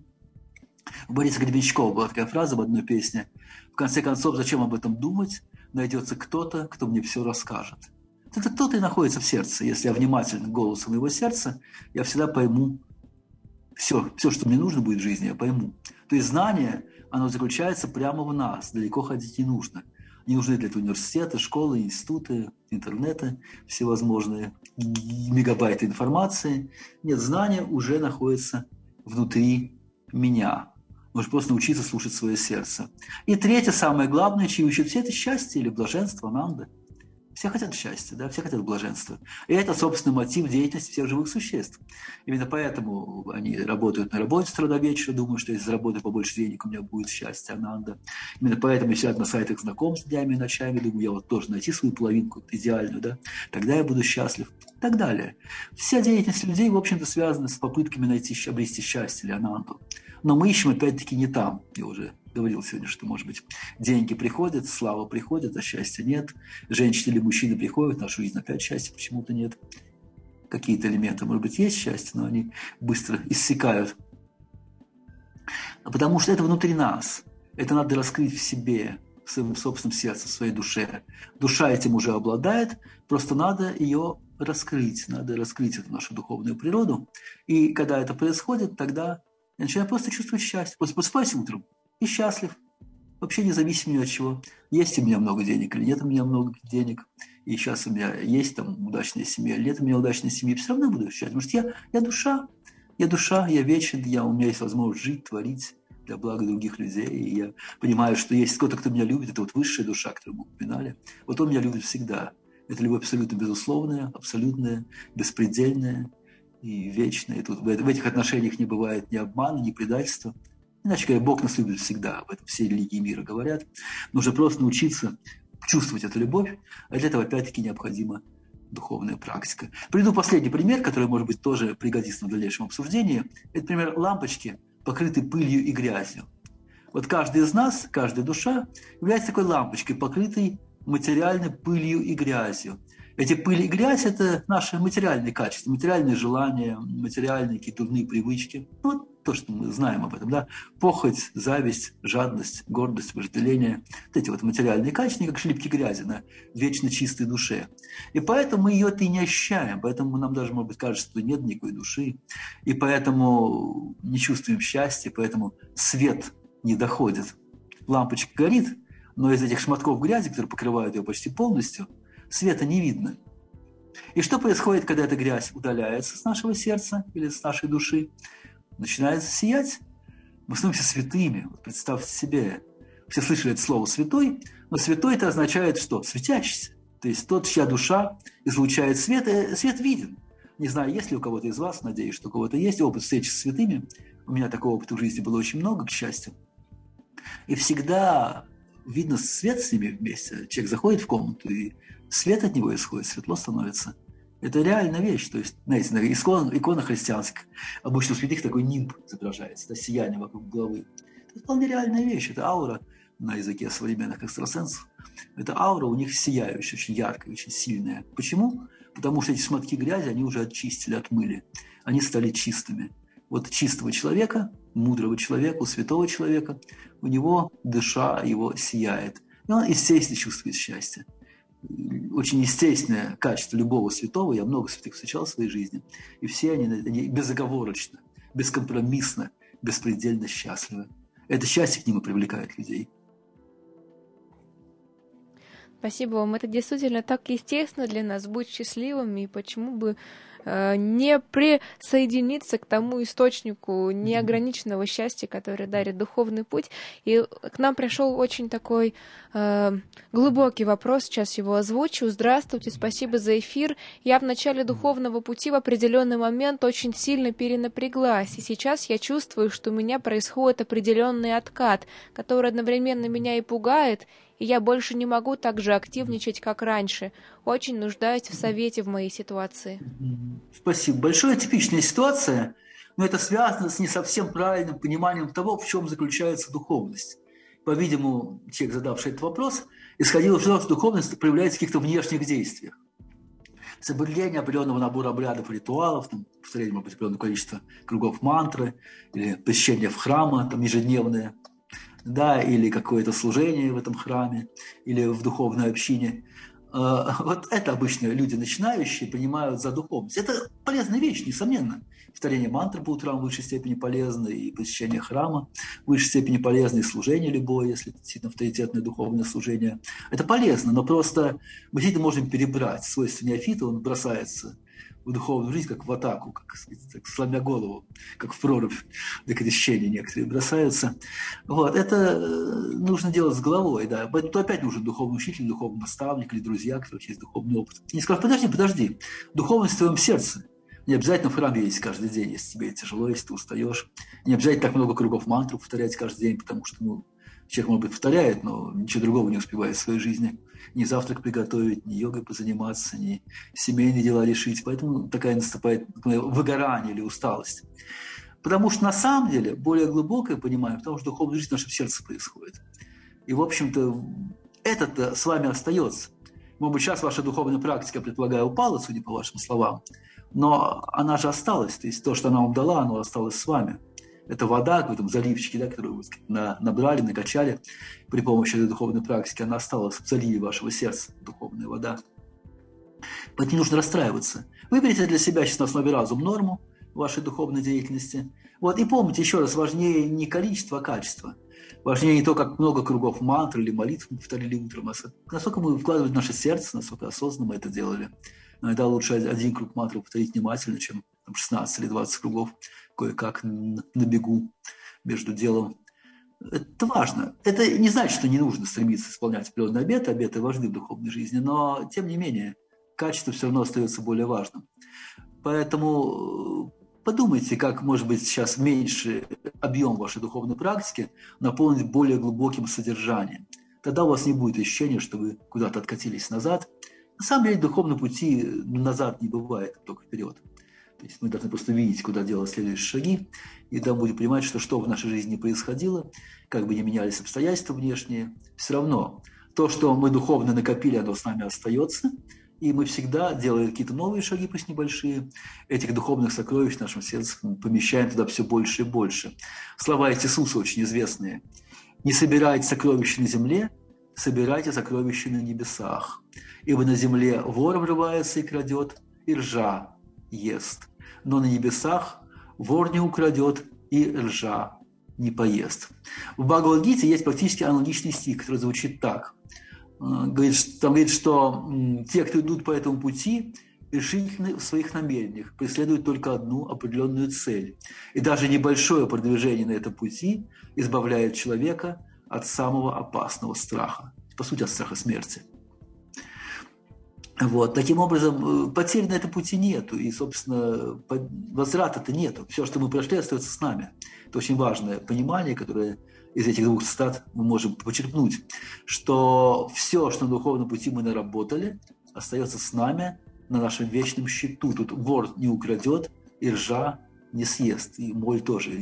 У Бориса Гребенщикова была такая фраза в одной песне. В конце концов, зачем об этом думать? Найдется кто-то, кто мне все расскажет. Это кто-то и находится в сердце. Если я внимательно к голосу моего сердца, я всегда пойму все, что мне нужно будет в жизни, я пойму. То есть знание, оно заключается прямо в нас. Далеко ходить не нужно. Не нужны для этого университеты, школы, институты, интернеты всевозможные, мегабайты информации. Нет, знание уже находится внутри меня. Нужно просто научиться слушать свое сердце. И третье, самое главное, чего ищут все, это счастье или блаженство, ананда. Все хотят счастья, да? Все хотят блаженства. И это, собственно, мотив деятельности всех живых существ. Именно поэтому они работают на работе с утра до вечера, думают, что если заработаю побольше денег, у меня будет счастье, ананда. Именно поэтому сидят на сайтах знакомств днями и ночами, думаю, я вот должен найти свою половинку идеальную, да? Тогда я буду счастлив. И так далее. Вся деятельность людей, в общем-то, связана с попытками обрести счастье или ананду. Но мы ищем, опять-таки, не там. Я уже говорил сегодня, что, может быть, деньги приходят, слава приходит, а счастья нет. Женщины или мужчины приходят, в нашу жизнь опять счастья почему-то нет. Какие-то элементы, может быть, есть счастье, но они быстро иссякают. Потому что это внутри нас. Это надо раскрыть в себе, в своем собственном сердце, в своей душе. Душа этим уже обладает, просто надо ее раскрыть. Надо раскрыть эту нашу духовную природу. И когда это происходит, тогда я начинаю просто чувствовать счастье. Просто просыпаюсь утром и счастлив. Вообще независимо ни от чего. Есть у меня много денег или нет у меня много денег. И сейчас у меня есть там удачная семья, или нет у меня удачной семьи. Все равно буду счастлив. Потому что я душа. Я душа, я вечен, у меня есть возможность жить, творить для блага других людей. И я понимаю, что есть кто-то, кто меня любит. Это вот высшая душа, которую мы упоминали. Вот он меня любит всегда. Это любовь абсолютно безусловная, абсолютная, беспредельная и вечная. И тут в этих отношениях не бывает ни обмана, ни предательства. Иначе говоря, Бог нас любит всегда. Об этом все религии мира говорят. Нужно просто научиться чувствовать эту любовь. А для этого, опять-таки, необходима духовная практика. Приведу последний пример, который, может быть, тоже пригодится в дальнейшем обсуждении. Это пример лампочки, покрытой пылью и грязью. Вот каждый из нас, каждая душа является такой лампочкой, покрытой материальной пылью и грязью. Эти пыль и грязь – это наши материальные качества, материальные желания, материальные какие-то дурные привычки. Вот то, что мы знаем об этом, да. Похоть, зависть, жадность, гордость, вожделение. Вот эти вот материальные качества, как шлипки грязи на вечно чистой душе. И поэтому мы ее-то и не ощущаем. Поэтому нам даже, может быть, кажется, что нет никакой души. И поэтому не чувствуем счастья, поэтому свет не доходит. Лампочка горит, но из этих шматков грязи, которые покрывают ее почти полностью, света не видно. И что происходит, когда эта грязь удаляется с нашего сердца или с нашей души? Начинает сиять. Мы становимся святыми. Вот представьте себе, все слышали это слово «святой», но святой это означает что? Светящийся. То есть тот, чья душа излучает свет, и свет виден. Не знаю, есть ли у кого-то из вас, надеюсь, что у кого-то есть опыт встречи с святыми. У меня такого опыта в жизни было очень много, к счастью. И всегда видно свет с ними вместе. Человек заходит в комнату, и свет от него исходит, светло становится. Это реальная вещь. То есть, знаете, на иконах христианских обычно у святых такой нимб изображается, это сияние вокруг головы. Это вполне реальная вещь. Это аура на языке современных экстрасенсов. Это аура у них сияющая, очень яркая, очень сильная. Почему? Потому что эти шматки грязи они уже очистили, отмыли. Они стали чистыми. Вот чистого человека, мудрого человека, святого человека, у него душа его сияет. И он, естественно, чувствует счастье. Очень естественное качество любого святого. Я много святых встречал в своей жизни. И все они безоговорочно, бескомпромиссно, беспредельно счастливы. Это счастье к ним и привлекает людей. Спасибо вам. Это действительно так естественно для нас быть счастливыми, и почему бы не присоединиться к тому источнику неограниченного счастья, который дарит духовный путь. И к нам пришел очень такой глубокий вопрос, сейчас его озвучу. Здравствуйте, спасибо за эфир. Я в начале духовного пути в определенный момент очень сильно перенапряглась, и сейчас я чувствую, что у меня происходит определенный откат, который одновременно меня и пугает, и я больше не могу так же активничать, как раньше. Очень нуждаюсь в совете в моей ситуации. Спасибо большое. Типичная ситуация, но это связано с не совсем правильным пониманием того, в чем заключается духовность. По-видимому, человек, задавший этот вопрос, исходил из того, что духовность проявляется в каких-то внешних действиях. Соблюдение определенного набора обрядов, ритуалов, повторение, может быть, определенное количество кругов мантры, или посещение в храма ежедневное, да, или какое-то служение в этом храме, или в духовной общине. Вот это обычно люди начинающие принимают за духовность. Это полезная вещь, несомненно. Повторение мантры по утрам в высшей степени полезно, и посещение храма в высшей степени полезно, и служение любое, если это действительно авторитетное духовное служение. Это полезно, но просто мы действительно можем перебрать. Свойство неофита, он бросается в духовную жизнь, как в атаку, как сломя голову, как в прорубь до крещения некоторые бросаются. Вот. Это нужно делать с головой. Да. Тут опять нужен духовный учитель, духовный наставник или друзья, у которых есть духовный опыт. Не скажут, подожди, духовность в твоем сердце. Не обязательно в храм ездить каждый день, если тебе тяжело, если ты устаешь. Не обязательно так много кругов мантры повторять каждый день, потому что человек, может быть, повторяет, но ничего другого не успевает в своей жизни. Ни завтрак приготовить, ни йогой позаниматься, ни семейные дела решить. Поэтому такая наступает выгорание или усталость. Потому что на самом деле более глубокое понимание, потому что духовная жизнь в нашем сердце происходит. И, в общем-то, это с вами остается. Может быть, сейчас ваша духовная практика, я предполагаю, упала, судя по вашим словам, но она же осталась. То есть то, что она вам дала, оно осталось с вами. Это вода, какой-то заливчики, да, которую вы набрали, накачали при помощи этой духовной практики, она осталась в заливе вашего сердца, духовная вода. Поэтому не нужно расстраиваться. Выберите для себя сейчас на основе разума норму вашей духовной деятельности. Вот, и помните, еще раз, важнее не количество, а качество. Важнее не то, как много кругов мантр или молитв мы повторили утром, а насколько мы вкладывали в наше сердце, насколько осознанно мы это делали. Иногда лучше один круг мантры повторить внимательно, чем 16 или 20 кругов кое-как на бегу между делом. Это важно. Это не значит, что не нужно стремиться исполнять определенные обеты. Обеты важны в духовной жизни, но, тем не менее, качество все равно остается более важным. Поэтому подумайте, как, может быть, сейчас меньше объем вашей духовной практики наполнить более глубоким содержанием. Тогда у вас не будет ощущения, что вы куда-то откатились назад. На самом деле, в духовном пути назад не бывает, только вперед. То есть мы должны просто видеть, куда делать следующие шаги, и тогда будем понимать, что в нашей жизни происходило, как бы ни менялись обстоятельства внешние, все равно то, что мы духовно накопили, оно с нами остается, и мы всегда, делая какие-то новые шаги, пусть небольшие, этих духовных сокровищ в нашем сердце помещаем туда все больше и больше. Слова Иисуса очень известные. «Не собирайте сокровища на земле, собирайте сокровища на небесах. Ибо на земле вор врывается и крадет, и ржа ест. Но на небесах вор не украдет, и ржа не поест». В Бхагавад-гите есть практически аналогичный стих, который звучит так. Там говорит, что те, кто идут по этому пути, решительны в своих намерениях, преследуют только одну определенную цель. И даже небольшое продвижение на этом пути избавляет человека от самого опасного страха, по сути, от страха смерти. Вот. Таким образом, потерь на этом пути нету, и, собственно, возврата-то нету. Все, что мы прошли, остается с нами. Это очень важное понимание, которое из этих двух цитат мы можем почерпнуть, что все, что на духовном пути мы наработали, остается с нами на нашем вечном счету. Тут вор не украдет, и ржа не съест, и моль тоже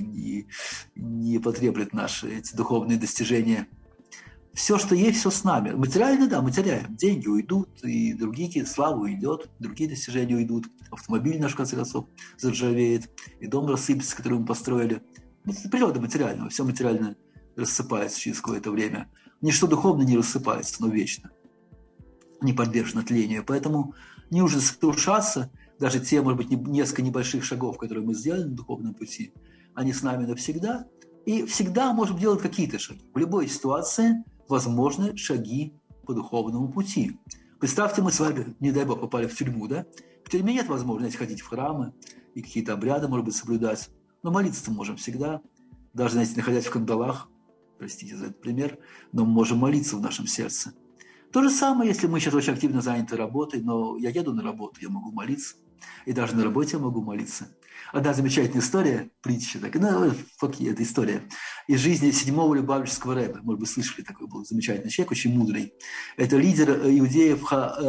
не потреблет наши эти духовные достижения. Все, что есть, все с нами. Материально, да, мы теряем. Деньги уйдут, и другие, слава уйдет, другие достижения уйдут. Автомобиль наш, в конце концов, заржавеет, и дом рассыпется, который мы построили. Это природа материального. Все материально рассыпается через какое-то время. Ничто духовно не рассыпается, но вечно. Не подвержено тлению. Поэтому не нужно сокрушаться. Даже те, может быть, несколько небольших шагов, которые мы сделали на духовном пути, они с нами навсегда. И всегда можем делать какие-то шаги. В любой ситуации возможны шаги по духовному пути. Представьте, мы с вами, не дай Бог, попали в тюрьму, да? В тюрьме нет возможности ходить в храмы и какие-то обряды, может быть, соблюдать. Но молиться-то можем всегда. Даже, знаете, находясь в кандалах, простите за этот пример, но мы можем молиться в нашем сердце. То же самое, если мы сейчас очень активно заняты работой, но я еду на работу, я могу молиться. И даже на работе я могу молиться. Одна замечательная история, притча, так, это история из жизни 7-го Любавичского рэба. Может быть, слышали, такой был замечательный человек, очень мудрый. Это лидер иудеев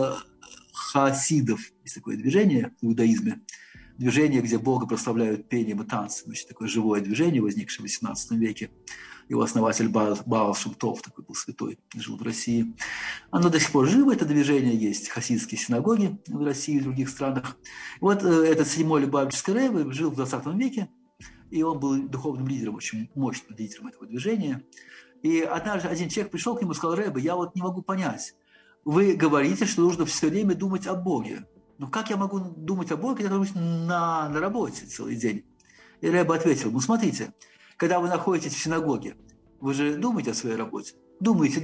хасидов. Есть такое движение в иудаизме. Движение, где Бога прославляют пением и танцем. Очень такое живое движение, возникшее в XVIII веке. Его основатель Баал Шем Тов, такой был святой, жил в России. Оно до сих пор живо, это движение есть, хасидские синагоги в России и в других странах. Вот этот 7-й Любавичский рэб жил в 20 веке, и он был духовным лидером, очень мощным лидером этого движения. И однажды один человек пришел к нему и сказал: рэбе, я вот не могу понять, вы говорите, что нужно все время думать о Боге. Но как я могу думать о Боге, когда я на работе целый день? И рэбе ответил: ну смотрите, когда вы находитесь в синагоге, вы же думаете о своей работе. Думаете,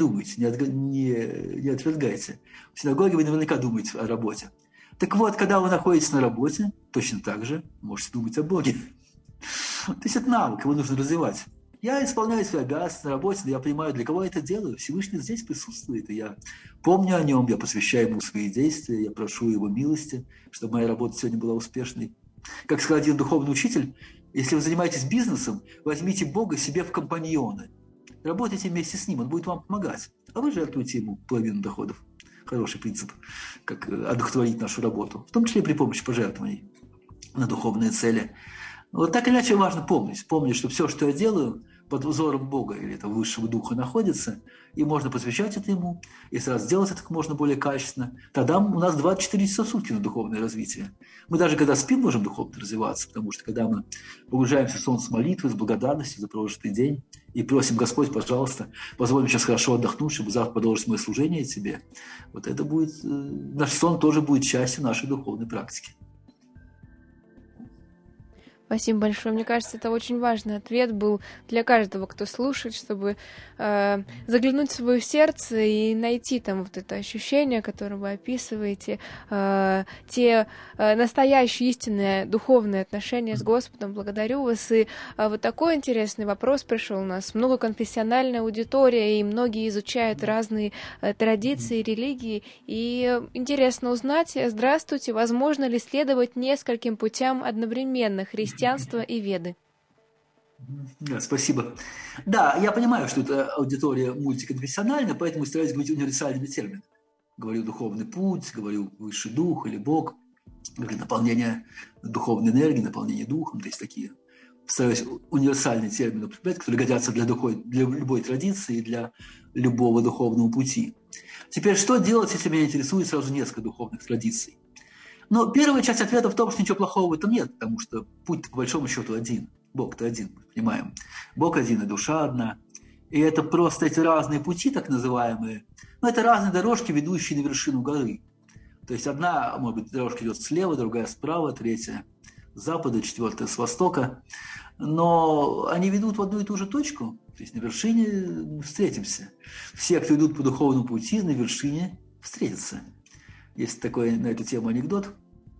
не отвергайте. В синагоге вы наверняка думаете о работе. Так вот, когда вы находитесь на работе, точно так же можете думать о Боге. То есть это навык, его нужно развивать. Я исполняю свои обязанности на работе, но я понимаю, для кого я это делаю. Всевышний здесь присутствует, и я помню о нем, я посвящаю ему свои действия, я прошу его милости, чтобы моя работа сегодня была успешной. Как сказал один духовный учитель, если вы занимаетесь бизнесом, возьмите Бога себе в компаньоны. Работайте вместе с ним, он будет вам помогать. А вы жертвуете ему половину доходов. Хороший принцип, как одухотворить нашу работу. В том числе при помощи пожертвований на духовные цели. Вот так или иначе важно помнить, что все, что я делаю, под узором Бога или этого высшего духа находится, и можно посвящать это ему, и сразу сделать это как можно более качественно. Тогда у нас 24 часа в сутки на духовное развитие. Мы даже когда спим, можем духовно развиваться, потому что когда мы погружаемся в сон с молитвой, с благодарностью за прожитый день, и просим: Господь, пожалуйста, позволь мне сейчас хорошо отдохнуть, чтобы завтра продолжить мое служение Тебе, вот это будет, наш сон тоже будет частью нашей духовной практики. Спасибо большое. Мне кажется, это очень важный ответ был для каждого, кто слушает, чтобы заглянуть в свое сердце и найти там вот это ощущение, которое вы описываете, те настоящие истинные духовные отношения с Господом. Благодарю вас. И вот такой интересный вопрос пришел. У нас многоконфессиональная аудитория, и многие изучают разные традиции, религии. И интересно узнать: здравствуйте, возможно ли следовать нескольким путям одновременно: христианство и веды? Да, спасибо. Да, я понимаю, что это аудитория мультиконфессиональная, поэтому стараюсь говорить универсальными терминами. Говорю духовный путь, говорю высший дух или Бог, говорю наполнение духовной энергии, наполнение духом, то есть такие. Стараюсь универсальные термины употреблять, которые годятся для любой традиции и для любого духовного пути. Теперь, что делать, если меня интересует сразу несколько духовных традиций? Но первая часть ответа в том, что ничего плохого в этом нет, потому что путь, по большому счету, один. Бог-то один, мы понимаем. Бог один и душа одна. И это просто эти разные пути, так называемые, но это разные дорожки, ведущие на вершину горы. То есть одна, может быть, дорожка идет слева, другая справа, третья с запада, четвертая с востока. Но они ведут в одну и ту же точку. То есть на вершине встретимся. Все, кто идут по духовному пути, на вершине встретятся. Есть такой на эту тему анекдот.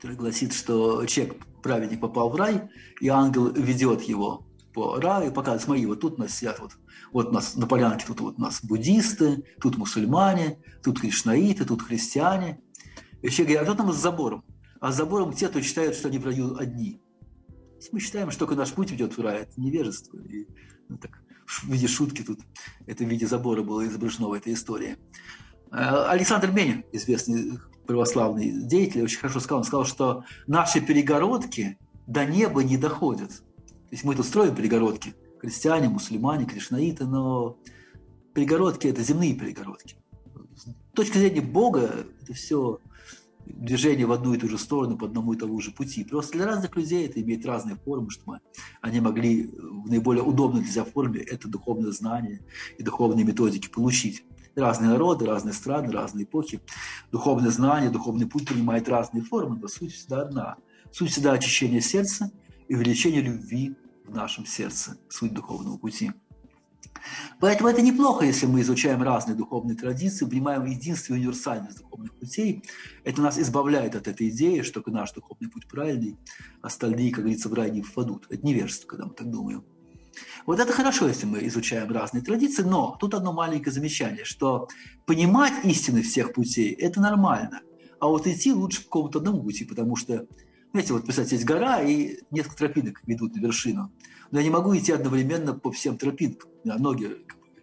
который гласит, что человек, праведник, попал в рай, и ангел ведет его по раю, показывает: смотри, вот тут у нас сидят, вот у нас на полянке, тут вот у нас буддисты, тут мусульмане, тут кришнаиты, тут христиане. И человек говорит: а кто там с забором? А с забором те, кто считают, что они в раю одни. Мы считаем, что только наш путь ведет в рай, это невежество. И, так, в виде шутки тут, это в виде забора было изображено в этой истории. Александр Менин, известный православный деятель, очень хорошо сказал. Он сказал, что наши перегородки до неба не доходят. То есть мы тут строим перегородки, христиане, мусульмане, кришнаиты, но перегородки – это земные перегородки. С точки зрения Бога это все движение в одну и ту же сторону по одному и тому же пути. Просто для разных людей это имеет разные формы, чтобы они могли в наиболее удобной для себя форме это духовное знание и духовные методики получить. Разные народы, разные страны, разные эпохи. Духовное знание, духовный путь принимает разные формы, но суть всегда одна. Суть всегда очищение сердца и увеличение любви в нашем сердце. Суть духовного пути. Поэтому это неплохо, если мы изучаем разные духовные традиции, принимаем единство и универсальность духовных путей. Это нас избавляет от этой идеи, что наш духовный путь правильный, остальные, как говорится, в рай не впадут. Это невежество, когда мы так думаем. Вот это хорошо, если мы изучаем разные традиции, но тут одно маленькое замечание, что понимать истины всех путей – это нормально, а вот идти лучше по какому-то одному пути, потому что, знаете, вот, представьте, есть гора, и несколько тропинок ведут на вершину, но я не могу идти одновременно по всем тропинкам, у меня ноги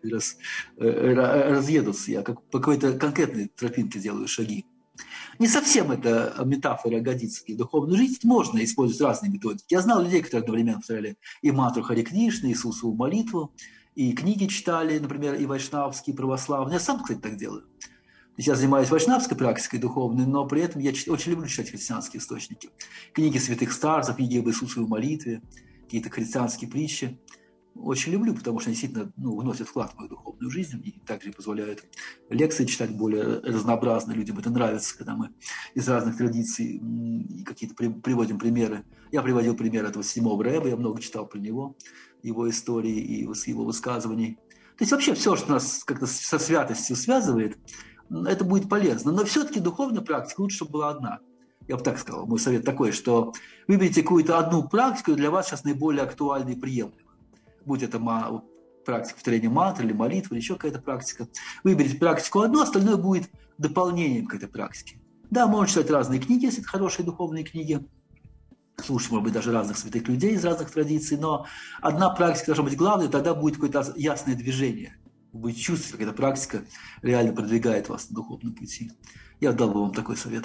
разъедутся, я как по какой-то конкретной тропинке делаю шаги. Не совсем эта метафора годится для духовной жизни. Можно использовать разные методики. Я знал людей, которые одновременно повторяли и мантру Харе Кришны, Иисусову молитву, и книги читали, например, и вайшнавские, и православные. Я сам, кстати, так делаю. То есть я занимаюсь вайшнавской практикой духовной, но при этом я очень люблю читать христианские источники. Книги святых старцев, книги об Иисусовой молитве, какие-то христианские притчи. Очень люблю, потому что они действительно вносят вклад в мою духовную жизнь и также позволяют лекции читать более разнообразно. Людям это нравится, когда мы из разных традиций какие-то приводим примеры. Я приводил пример этого седьмого Рэба, я много читал про него, его истории и его высказываний. То есть вообще все, что нас как-то со святостью связывает, это будет полезно. Но все-таки духовная практика лучше, чтобы была одна. Я бы так сказал, мой совет такой, что выберите какую-то одну практику, для вас сейчас наиболее актуальной и приемлемой. Будь это практика повторения мантры или молитвы, или еще какая-то практика. Выберите практику одну, остальное будет дополнением к этой практике. Да, можно читать разные книги, если это хорошие духовные книги. Слушать, может быть, даже разных святых людей из разных традиций, но одна практика должна быть главной, тогда будет какое-то ясное движение. Вы будете чувствовать, как эта практика реально продвигает вас на духовном пути. Я дал бы вам такой совет.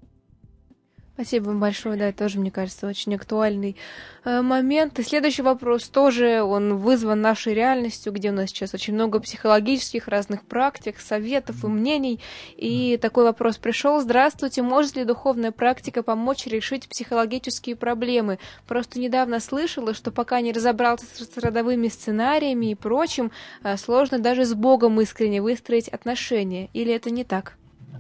Спасибо вам большое, да, тоже, мне кажется, очень актуальный момент. И следующий вопрос тоже, он вызван нашей реальностью, где у нас сейчас очень много психологических разных практик, советов и мнений. И такой вопрос пришел: здравствуйте, может ли духовная практика помочь решить психологические проблемы? Просто недавно слышала, что пока не разобрался с родовыми сценариями и прочим, сложно даже с Богом искренне выстроить отношения. Или это не так?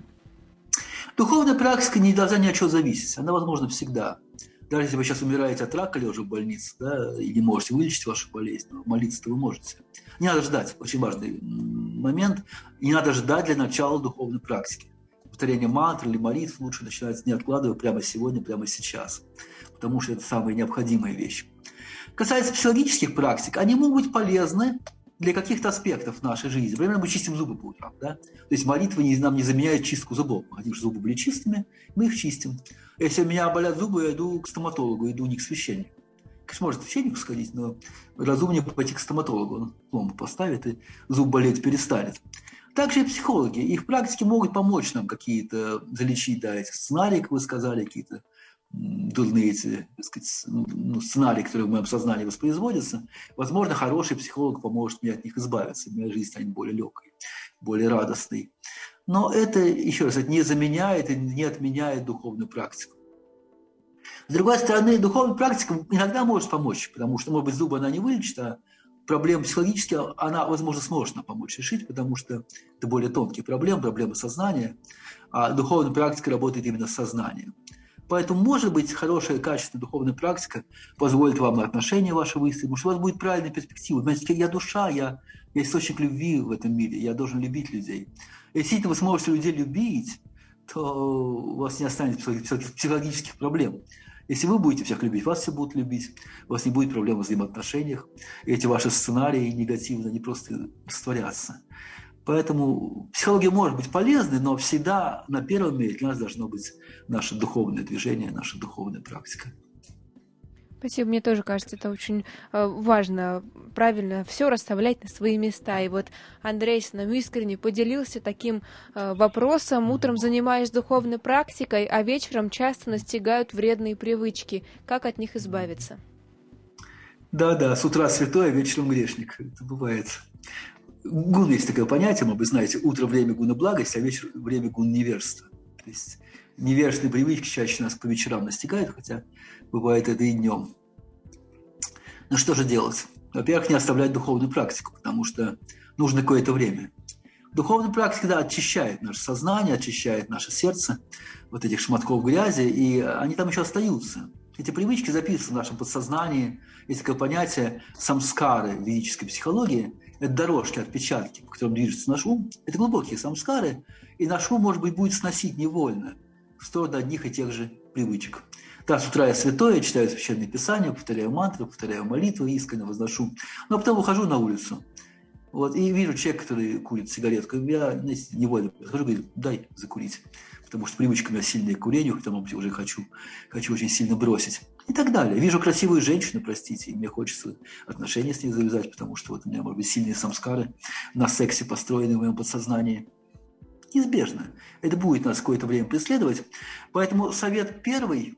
Духовная практика не должна ни от чего зависеть. Она возможна всегда. Даже если вы сейчас умираете от рака или уже в больнице, да, и не можете вылечить вашу болезнь, но молиться-то вы можете. Не надо ждать. Очень важный момент. Не надо ждать для начала духовной практики. Повторение мантры или молитв лучше начинать не откладывая прямо сегодня, прямо сейчас. Потому что это самая необходимая вещь. Касается психологических практик, они могут быть полезны для каких-то аспектов нашей жизни. Например, мы чистим зубы по утрам. Да? То есть молитва нам не заменяет чистку зубов. Мы хотим, чтобы зубы были чистыми, мы их чистим. Если у меня болят зубы, я иду к стоматологу, иду не к священнику. Конечно, может к священнику сходить, но разумнее пойти к стоматологу. Он пломбу поставит, и зуб болеть перестанет. Также и психологи. Их практики могут помочь нам какие-то залечить, да, эти сценарии, как вы сказали, какие-то дурные эти, так сказать, сценарии, которые в моем сознании воспроизводятся. Возможно, хороший психолог поможет мне от них избавиться, моя жизнь станет более легкой, более радостной. Но это, еще раз, это не заменяет и не отменяет духовную практику. С другой стороны, духовная практика иногда может помочь, потому что, может быть, зубы она не вылечит, а проблемы психологические она, возможно, сможет нам помочь решить, потому что это более тонкие проблемы сознания, а духовная практика работает именно с сознанием. Поэтому, может быть, хорошая, качественная духовная практика позволит вам отношения ваши выстроить, потому что у вас будет правильная перспектива. Знаете, я душа, я источник любви в этом мире, я должен любить людей. Если вы сможете людей любить, то у вас не останется психологических проблем. Если вы будете всех любить, вас все будут любить, у вас не будет проблем в взаимоотношениях, и эти ваши сценарии негативные, они просто растворятся. Поэтому психология может быть полезной, но всегда на первом месте для нас должно быть наше духовное движение, наша духовная практика. Спасибо, мне тоже кажется, это очень важно, правильно все расставлять на свои места. И вот Андрей с нами искренне поделился таким вопросом. Утром занимаюсь духовной практикой, а вечером часто настигают вредные привычки. Как от них избавиться? Да, с утра святой, а вечером грешник. Это бывает. Гун есть такое понятие, вы знаете, утро время гуна благости, а вечер время гуна невежества. То есть невежественные привычки чаще нас по вечерам настигают, хотя бывает это и днем. Ну что же делать? Во-первых, не оставлять духовную практику, потому что нужно какое-то время. Духовная практика, да, очищает наше сознание, очищает наше сердце вот этих шматков грязи, и они там еще остаются. Эти привычки записаны в нашем подсознании. Есть такое понятие самскары в ведической психологии. Это дорожки, отпечатки, по которым движется наш ум. Это глубокие самскары, и наш ум, может быть, будет сносить невольно в сторону одних и тех же привычек. Да, с утра я святой, я читаю Священное Писание, повторяю мантры, повторяю молитвы, искренне возношу. Но потом выхожу на улицу. Вот, и вижу человека, который курит сигаретку. Я невольно подхожу и говорю, дай закурить. Потому что привычка у меня сильная к курению, потому что уже хочу очень сильно бросить. И так далее. Вижу красивую женщину, простите, и мне хочется отношения с ней завязать, потому что вот у меня, может быть, сильные самскары на сексе построены в моем подсознании. Неизбежно. Это будет нас какое-то время преследовать. Поэтому совет первый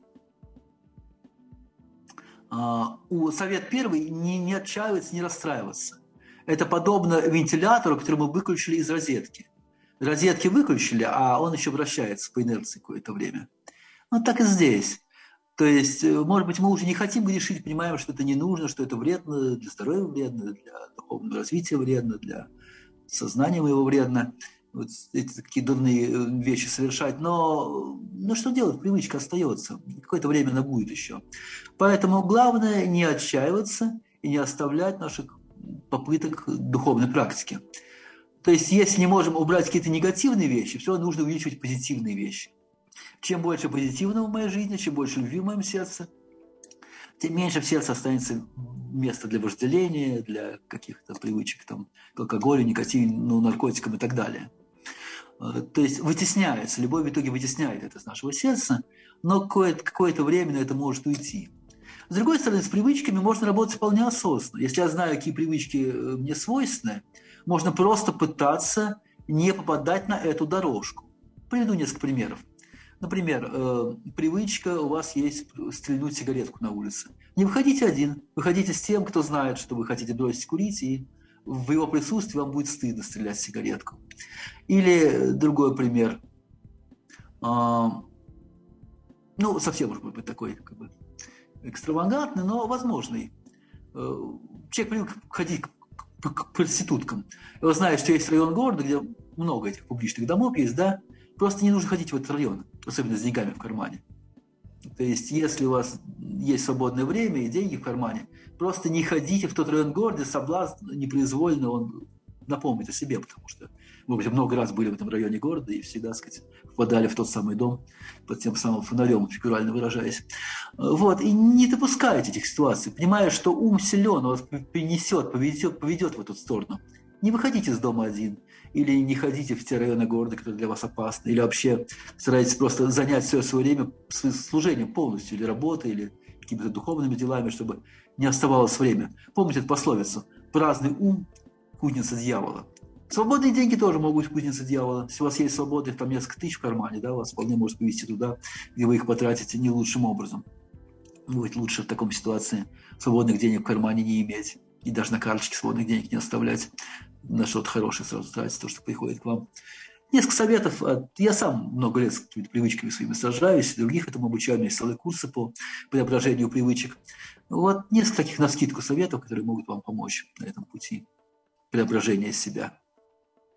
не отчаиваться, не расстраиваться. Это подобно вентилятору, который мы выключили из розетки. Розетки выключили, а он еще вращается по инерции какое-то время. Вот так и здесь. То есть, может быть, мы уже не хотим грешить, понимаем, что это не нужно, что это вредно, для здоровья вредно, для духовного развития вредно, для сознания моего вредно. Вот эти такие дурные вещи совершать. Но что делать? Привычка остается. Какое-то время она будет еще. Поэтому главное не отчаиваться и не оставлять наших попыток духовной практики. То есть, если не можем убрать какие-то негативные вещи, все равно нужно увеличивать позитивные вещи. Чем больше позитивного в моей жизни, чем больше любви в моем сердце, тем меньше в сердце останется места для вожделения, для каких-то привычек там, к алкоголю, никотину, наркотикам и так далее. То есть вытесняется, любовь в итоге вытесняет это из нашего сердца, но какое-то время на это может уйти. С другой стороны, с привычками можно работать вполне осознанно. Если я знаю, какие привычки мне свойственны, можно просто пытаться не попадать на эту дорожку. Приведу несколько примеров. Например, привычка у вас есть стрельнуть сигаретку на улице. Не выходите один, выходите с тем, кто знает, что вы хотите бросить курить, и в его присутствии вам будет стыдно стрелять в сигаретку. Или другой пример. Совсем может быть такой экстравагантный, но возможный. Человек привык ходить к проституткам. И он знает, что есть район города, где много этих публичных домов есть, да? Просто не нужно ходить в этот район, особенно с деньгами в кармане. То есть, если у вас есть свободное время и деньги в кармане, просто не ходите в тот район города, соблазн непроизвольно он напомнит о себе, потому что мы много раз были в этом районе города и всегда, впадали в тот самый дом под тем самым фонарем, фигурально выражаясь. Вот. И не допускайте этих ситуаций, понимая, что ум силен, он вас поведет в эту сторону. Не выходите из дома один, или не ходите в те районы города, которые для вас опасны, или вообще старайтесь просто занять все свое время служением полностью, или работой, или какими-то духовными делами, чтобы не оставалось время. Помните эту пословицу: праздный ум – кузница дьявола. Свободные деньги тоже могут быть кузница дьявола. Если у вас есть свободных там несколько тысяч в кармане, да, вас вполне может повести туда, где вы их потратите не лучшим образом. Будет лучше в таком ситуации свободных денег в кармане не иметь. И даже на карточке свободных денег не оставлять. На что-то хорошее сразу тратить, то, что приходит к вам. Несколько советов. Я сам много лет с какими-то привычками своими сражаюсь, других этому обучаю, у меня есть целые курсы по преображению привычек. Вот несколько таких навскидку советов, которые могут вам помочь на этом пути преображения себя.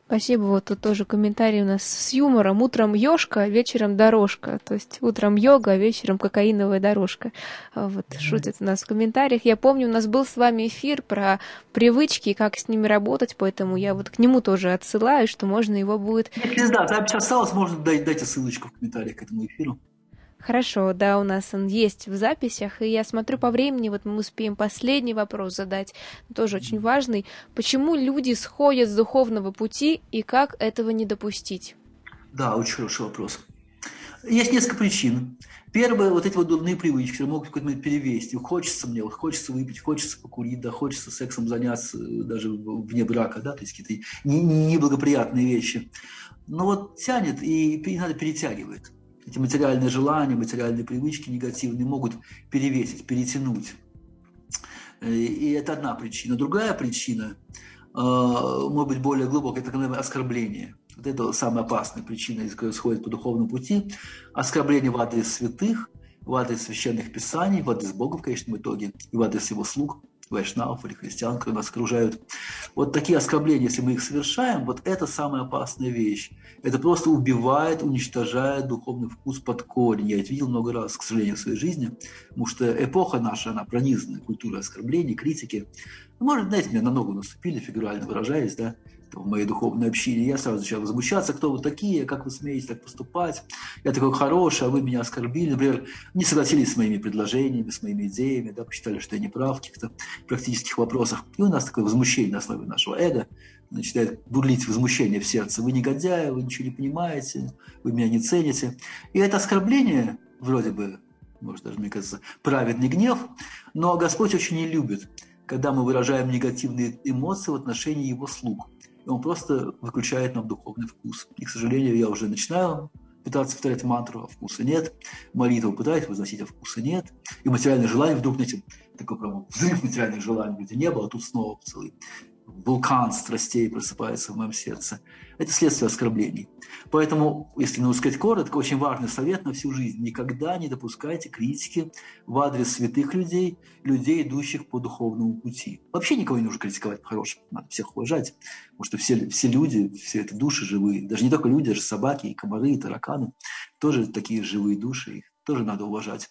Спасибо. Вот тут тоже комментарий у нас с юмором. Утром ёшка, вечером дорожка. То есть утром йога, а вечером кокаиновая дорожка. Вот шутят у нас в комментариях. Я помню, у нас был с вами эфир про привычки и как с ними работать, поэтому я вот к нему тоже отсылаю, что можно его будет... Если да, запись осталась, можно дайте ссылочку в комментариях к этому эфиру. Хорошо, да, у нас он есть в записях, и я смотрю по времени, вот мы успеем последний вопрос задать, тоже очень важный. Почему люди сходят с духовного пути, и как этого не допустить? Да, очень хороший вопрос. Есть несколько причин. Первое, вот эти вот дурные привычки, которые могут в какой-то момент перевесить. Хочется мне, вот хочется выпить, хочется покурить, да, хочется сексом заняться даже вне брака, да, то есть какие-то неблагоприятные вещи. Но вот тянет и надо перетягивает. Эти материальные желания, материальные привычки негативные могут перевесить, перетянуть. И это одна причина. Другая причина, может быть, более глубокая, это, наверное, оскорбление. Вот это самая опасная причина, из которой сходит по духовному пути. Оскорбление в адрес святых, в адрес священных писаний, в адрес Бога в конечном итоге, и в адрес его слуг, вайшнавов или христиан, которые нас окружают. Вот такие оскорбления, если мы их совершаем, вот это самая опасная вещь. Это просто убивает, уничтожает духовный вкус под корень. Я это видел много раз, к сожалению, в своей жизни, потому что эпоха наша, она пронизана культурой оскорблений, критики. Может, знаете, меня на ногу наступили, фигурально выражаясь, да, в моей духовной общине. Я сразу начал возмущаться, кто вы такие, как вы смеете так поступать, я такой хороший, а вы меня оскорбили. Например, не согласились с моими предложениями, с моими идеями, да, посчитали, что я не прав в каких-то практических вопросах. И у нас такое возмущение на основе нашего эго, начинает бурлить возмущение в сердце. Вы негодяи, вы ничего не понимаете, вы меня не цените. И это оскорбление, вроде бы, может даже, мне кажется, праведный гнев, но Господь очень не любит, когда мы выражаем негативные эмоции в отношении Его слуг. И Он просто выключает нам духовный вкус. И, к сожалению, я уже начинаю пытаться повторять мантру, а вкуса нет. Молитву пытаюсь возносить, а вкуса нет. И материальное желание вдруг, знаете, такой прям взрыв материальных желаний, где не было, а тут снова целый вулкан страстей просыпается в моем сердце. Это следствие оскорблений. Поэтому, если сказать коротко, очень важный совет на всю жизнь. Никогда не допускайте критики в адрес святых людей, людей, идущих по духовному пути. Вообще никого не нужно критиковать по-хорошему. Надо всех уважать. Потому что все люди, все это души живые. Даже не только люди, даже собаки, и комары, и тараканы. Тоже такие живые души. Их тоже надо уважать.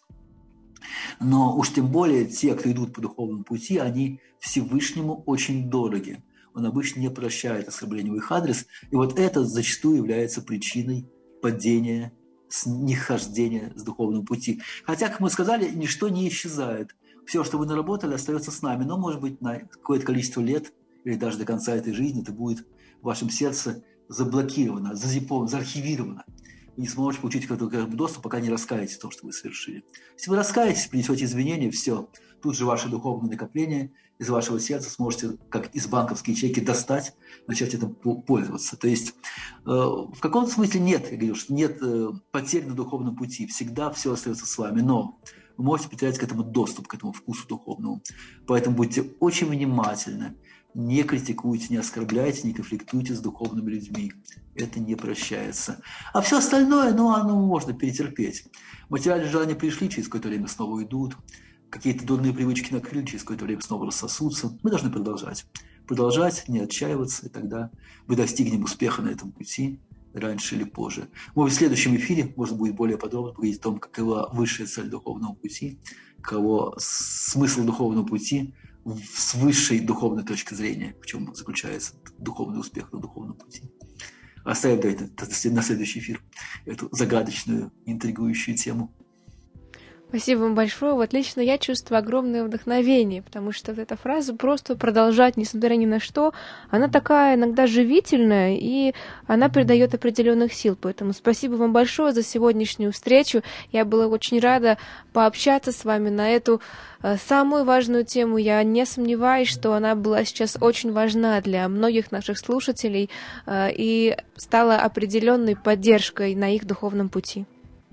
Но уж тем более те, кто идут по духовному пути, они Всевышнему очень дороги. Он обычно не прощает оскорбления в их адрес. И вот это зачастую является причиной падения, нехождения с духовного пути. Хотя, как мы сказали, ничто не исчезает. Все, что вы наработали, остается с нами. Но, может быть, на какое-то количество лет или даже до конца этой жизни это будет в вашем сердце заблокировано, зазиповано, заархивировано. Вы не сможете получить какой-то доступ, пока не раскаетесь в том, что вы совершили. Если вы раскаетесь, принесете извинения, все. Тут же ваше духовное накопление из вашего сердца сможете, как из банковской ячейки, достать, начать этим пользоваться. То есть в каком-то смысле нет, я говорю, что нет потерь на духовном пути. Всегда все остается с вами. Но вы можете потерять к этому доступ, к этому вкусу духовному. Поэтому будьте очень внимательны. Не критикуйте, не оскорбляйте, не конфликтуйте с духовными людьми. Это не прощается. А все остальное, оно можно перетерпеть. Материальные желания пришли, через какое-то время снова уйдут. Какие-то дурные привычки накрыли, через какое-то время снова рассосутся. Мы должны продолжать. Продолжать, не отчаиваться, и тогда мы достигнем успеха на этом пути раньше или позже. Может, в следующем эфире можно будет более подробно поговорить о том, какова высшая цель духовного пути, каково смысл духовного пути с высшей духовной точки зрения, в чем заключается духовный успех на духовном пути. Оставим на следующий эфир эту загадочную, интригующую тему. Спасибо вам большое. Вот лично я чувствую огромное вдохновение, потому что вот эта фраза «просто продолжать, несмотря ни на что», она такая иногда живительная, и она придает определенных сил. Поэтому спасибо вам большое за сегодняшнюю встречу. Я была очень рада пообщаться с вами на эту самую важную тему. Я не сомневаюсь, что она была сейчас очень важна для многих наших слушателей и стала определенной поддержкой на их духовном пути.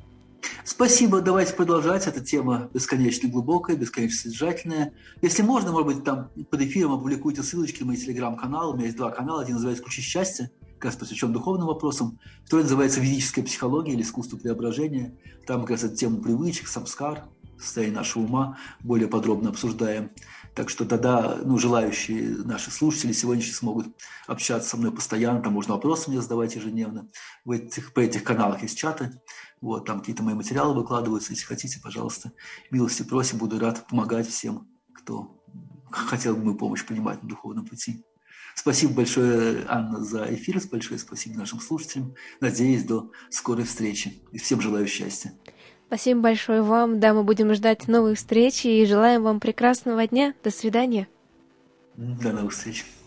Спасибо, давайте продолжать. Эта тема бесконечно глубокая, бесконечно содержательная. Если можно, может быть, там под эфиром опубликуйте ссылочки на мои телеграм-каналы. У меня есть 2 канала. Один называется «Ключи счастья», как раз посвящен духовным вопросам. Второй называется «Ведическая психология» или «Искусство преображения». Там как раз это тема привычек, самскар, состояние нашего ума, более подробно обсуждаем. Так что тогда желающие наши слушатели сегодня смогут общаться со мной постоянно, там можно вопросы мне задавать ежедневно. По этих каналах есть чаты, там какие-то мои материалы выкладываются. Если хотите, пожалуйста, милости просим, буду рад помогать всем, кто хотел бы мою помощь понимать на духовном пути. Спасибо большое, Анна, за эфир, большое спасибо нашим слушателям. Надеюсь, до скорой встречи. И всем желаю счастья. Спасибо большое вам. Да, мы будем ждать новой встречи и желаем вам прекрасного дня. До свидания. До новых встреч.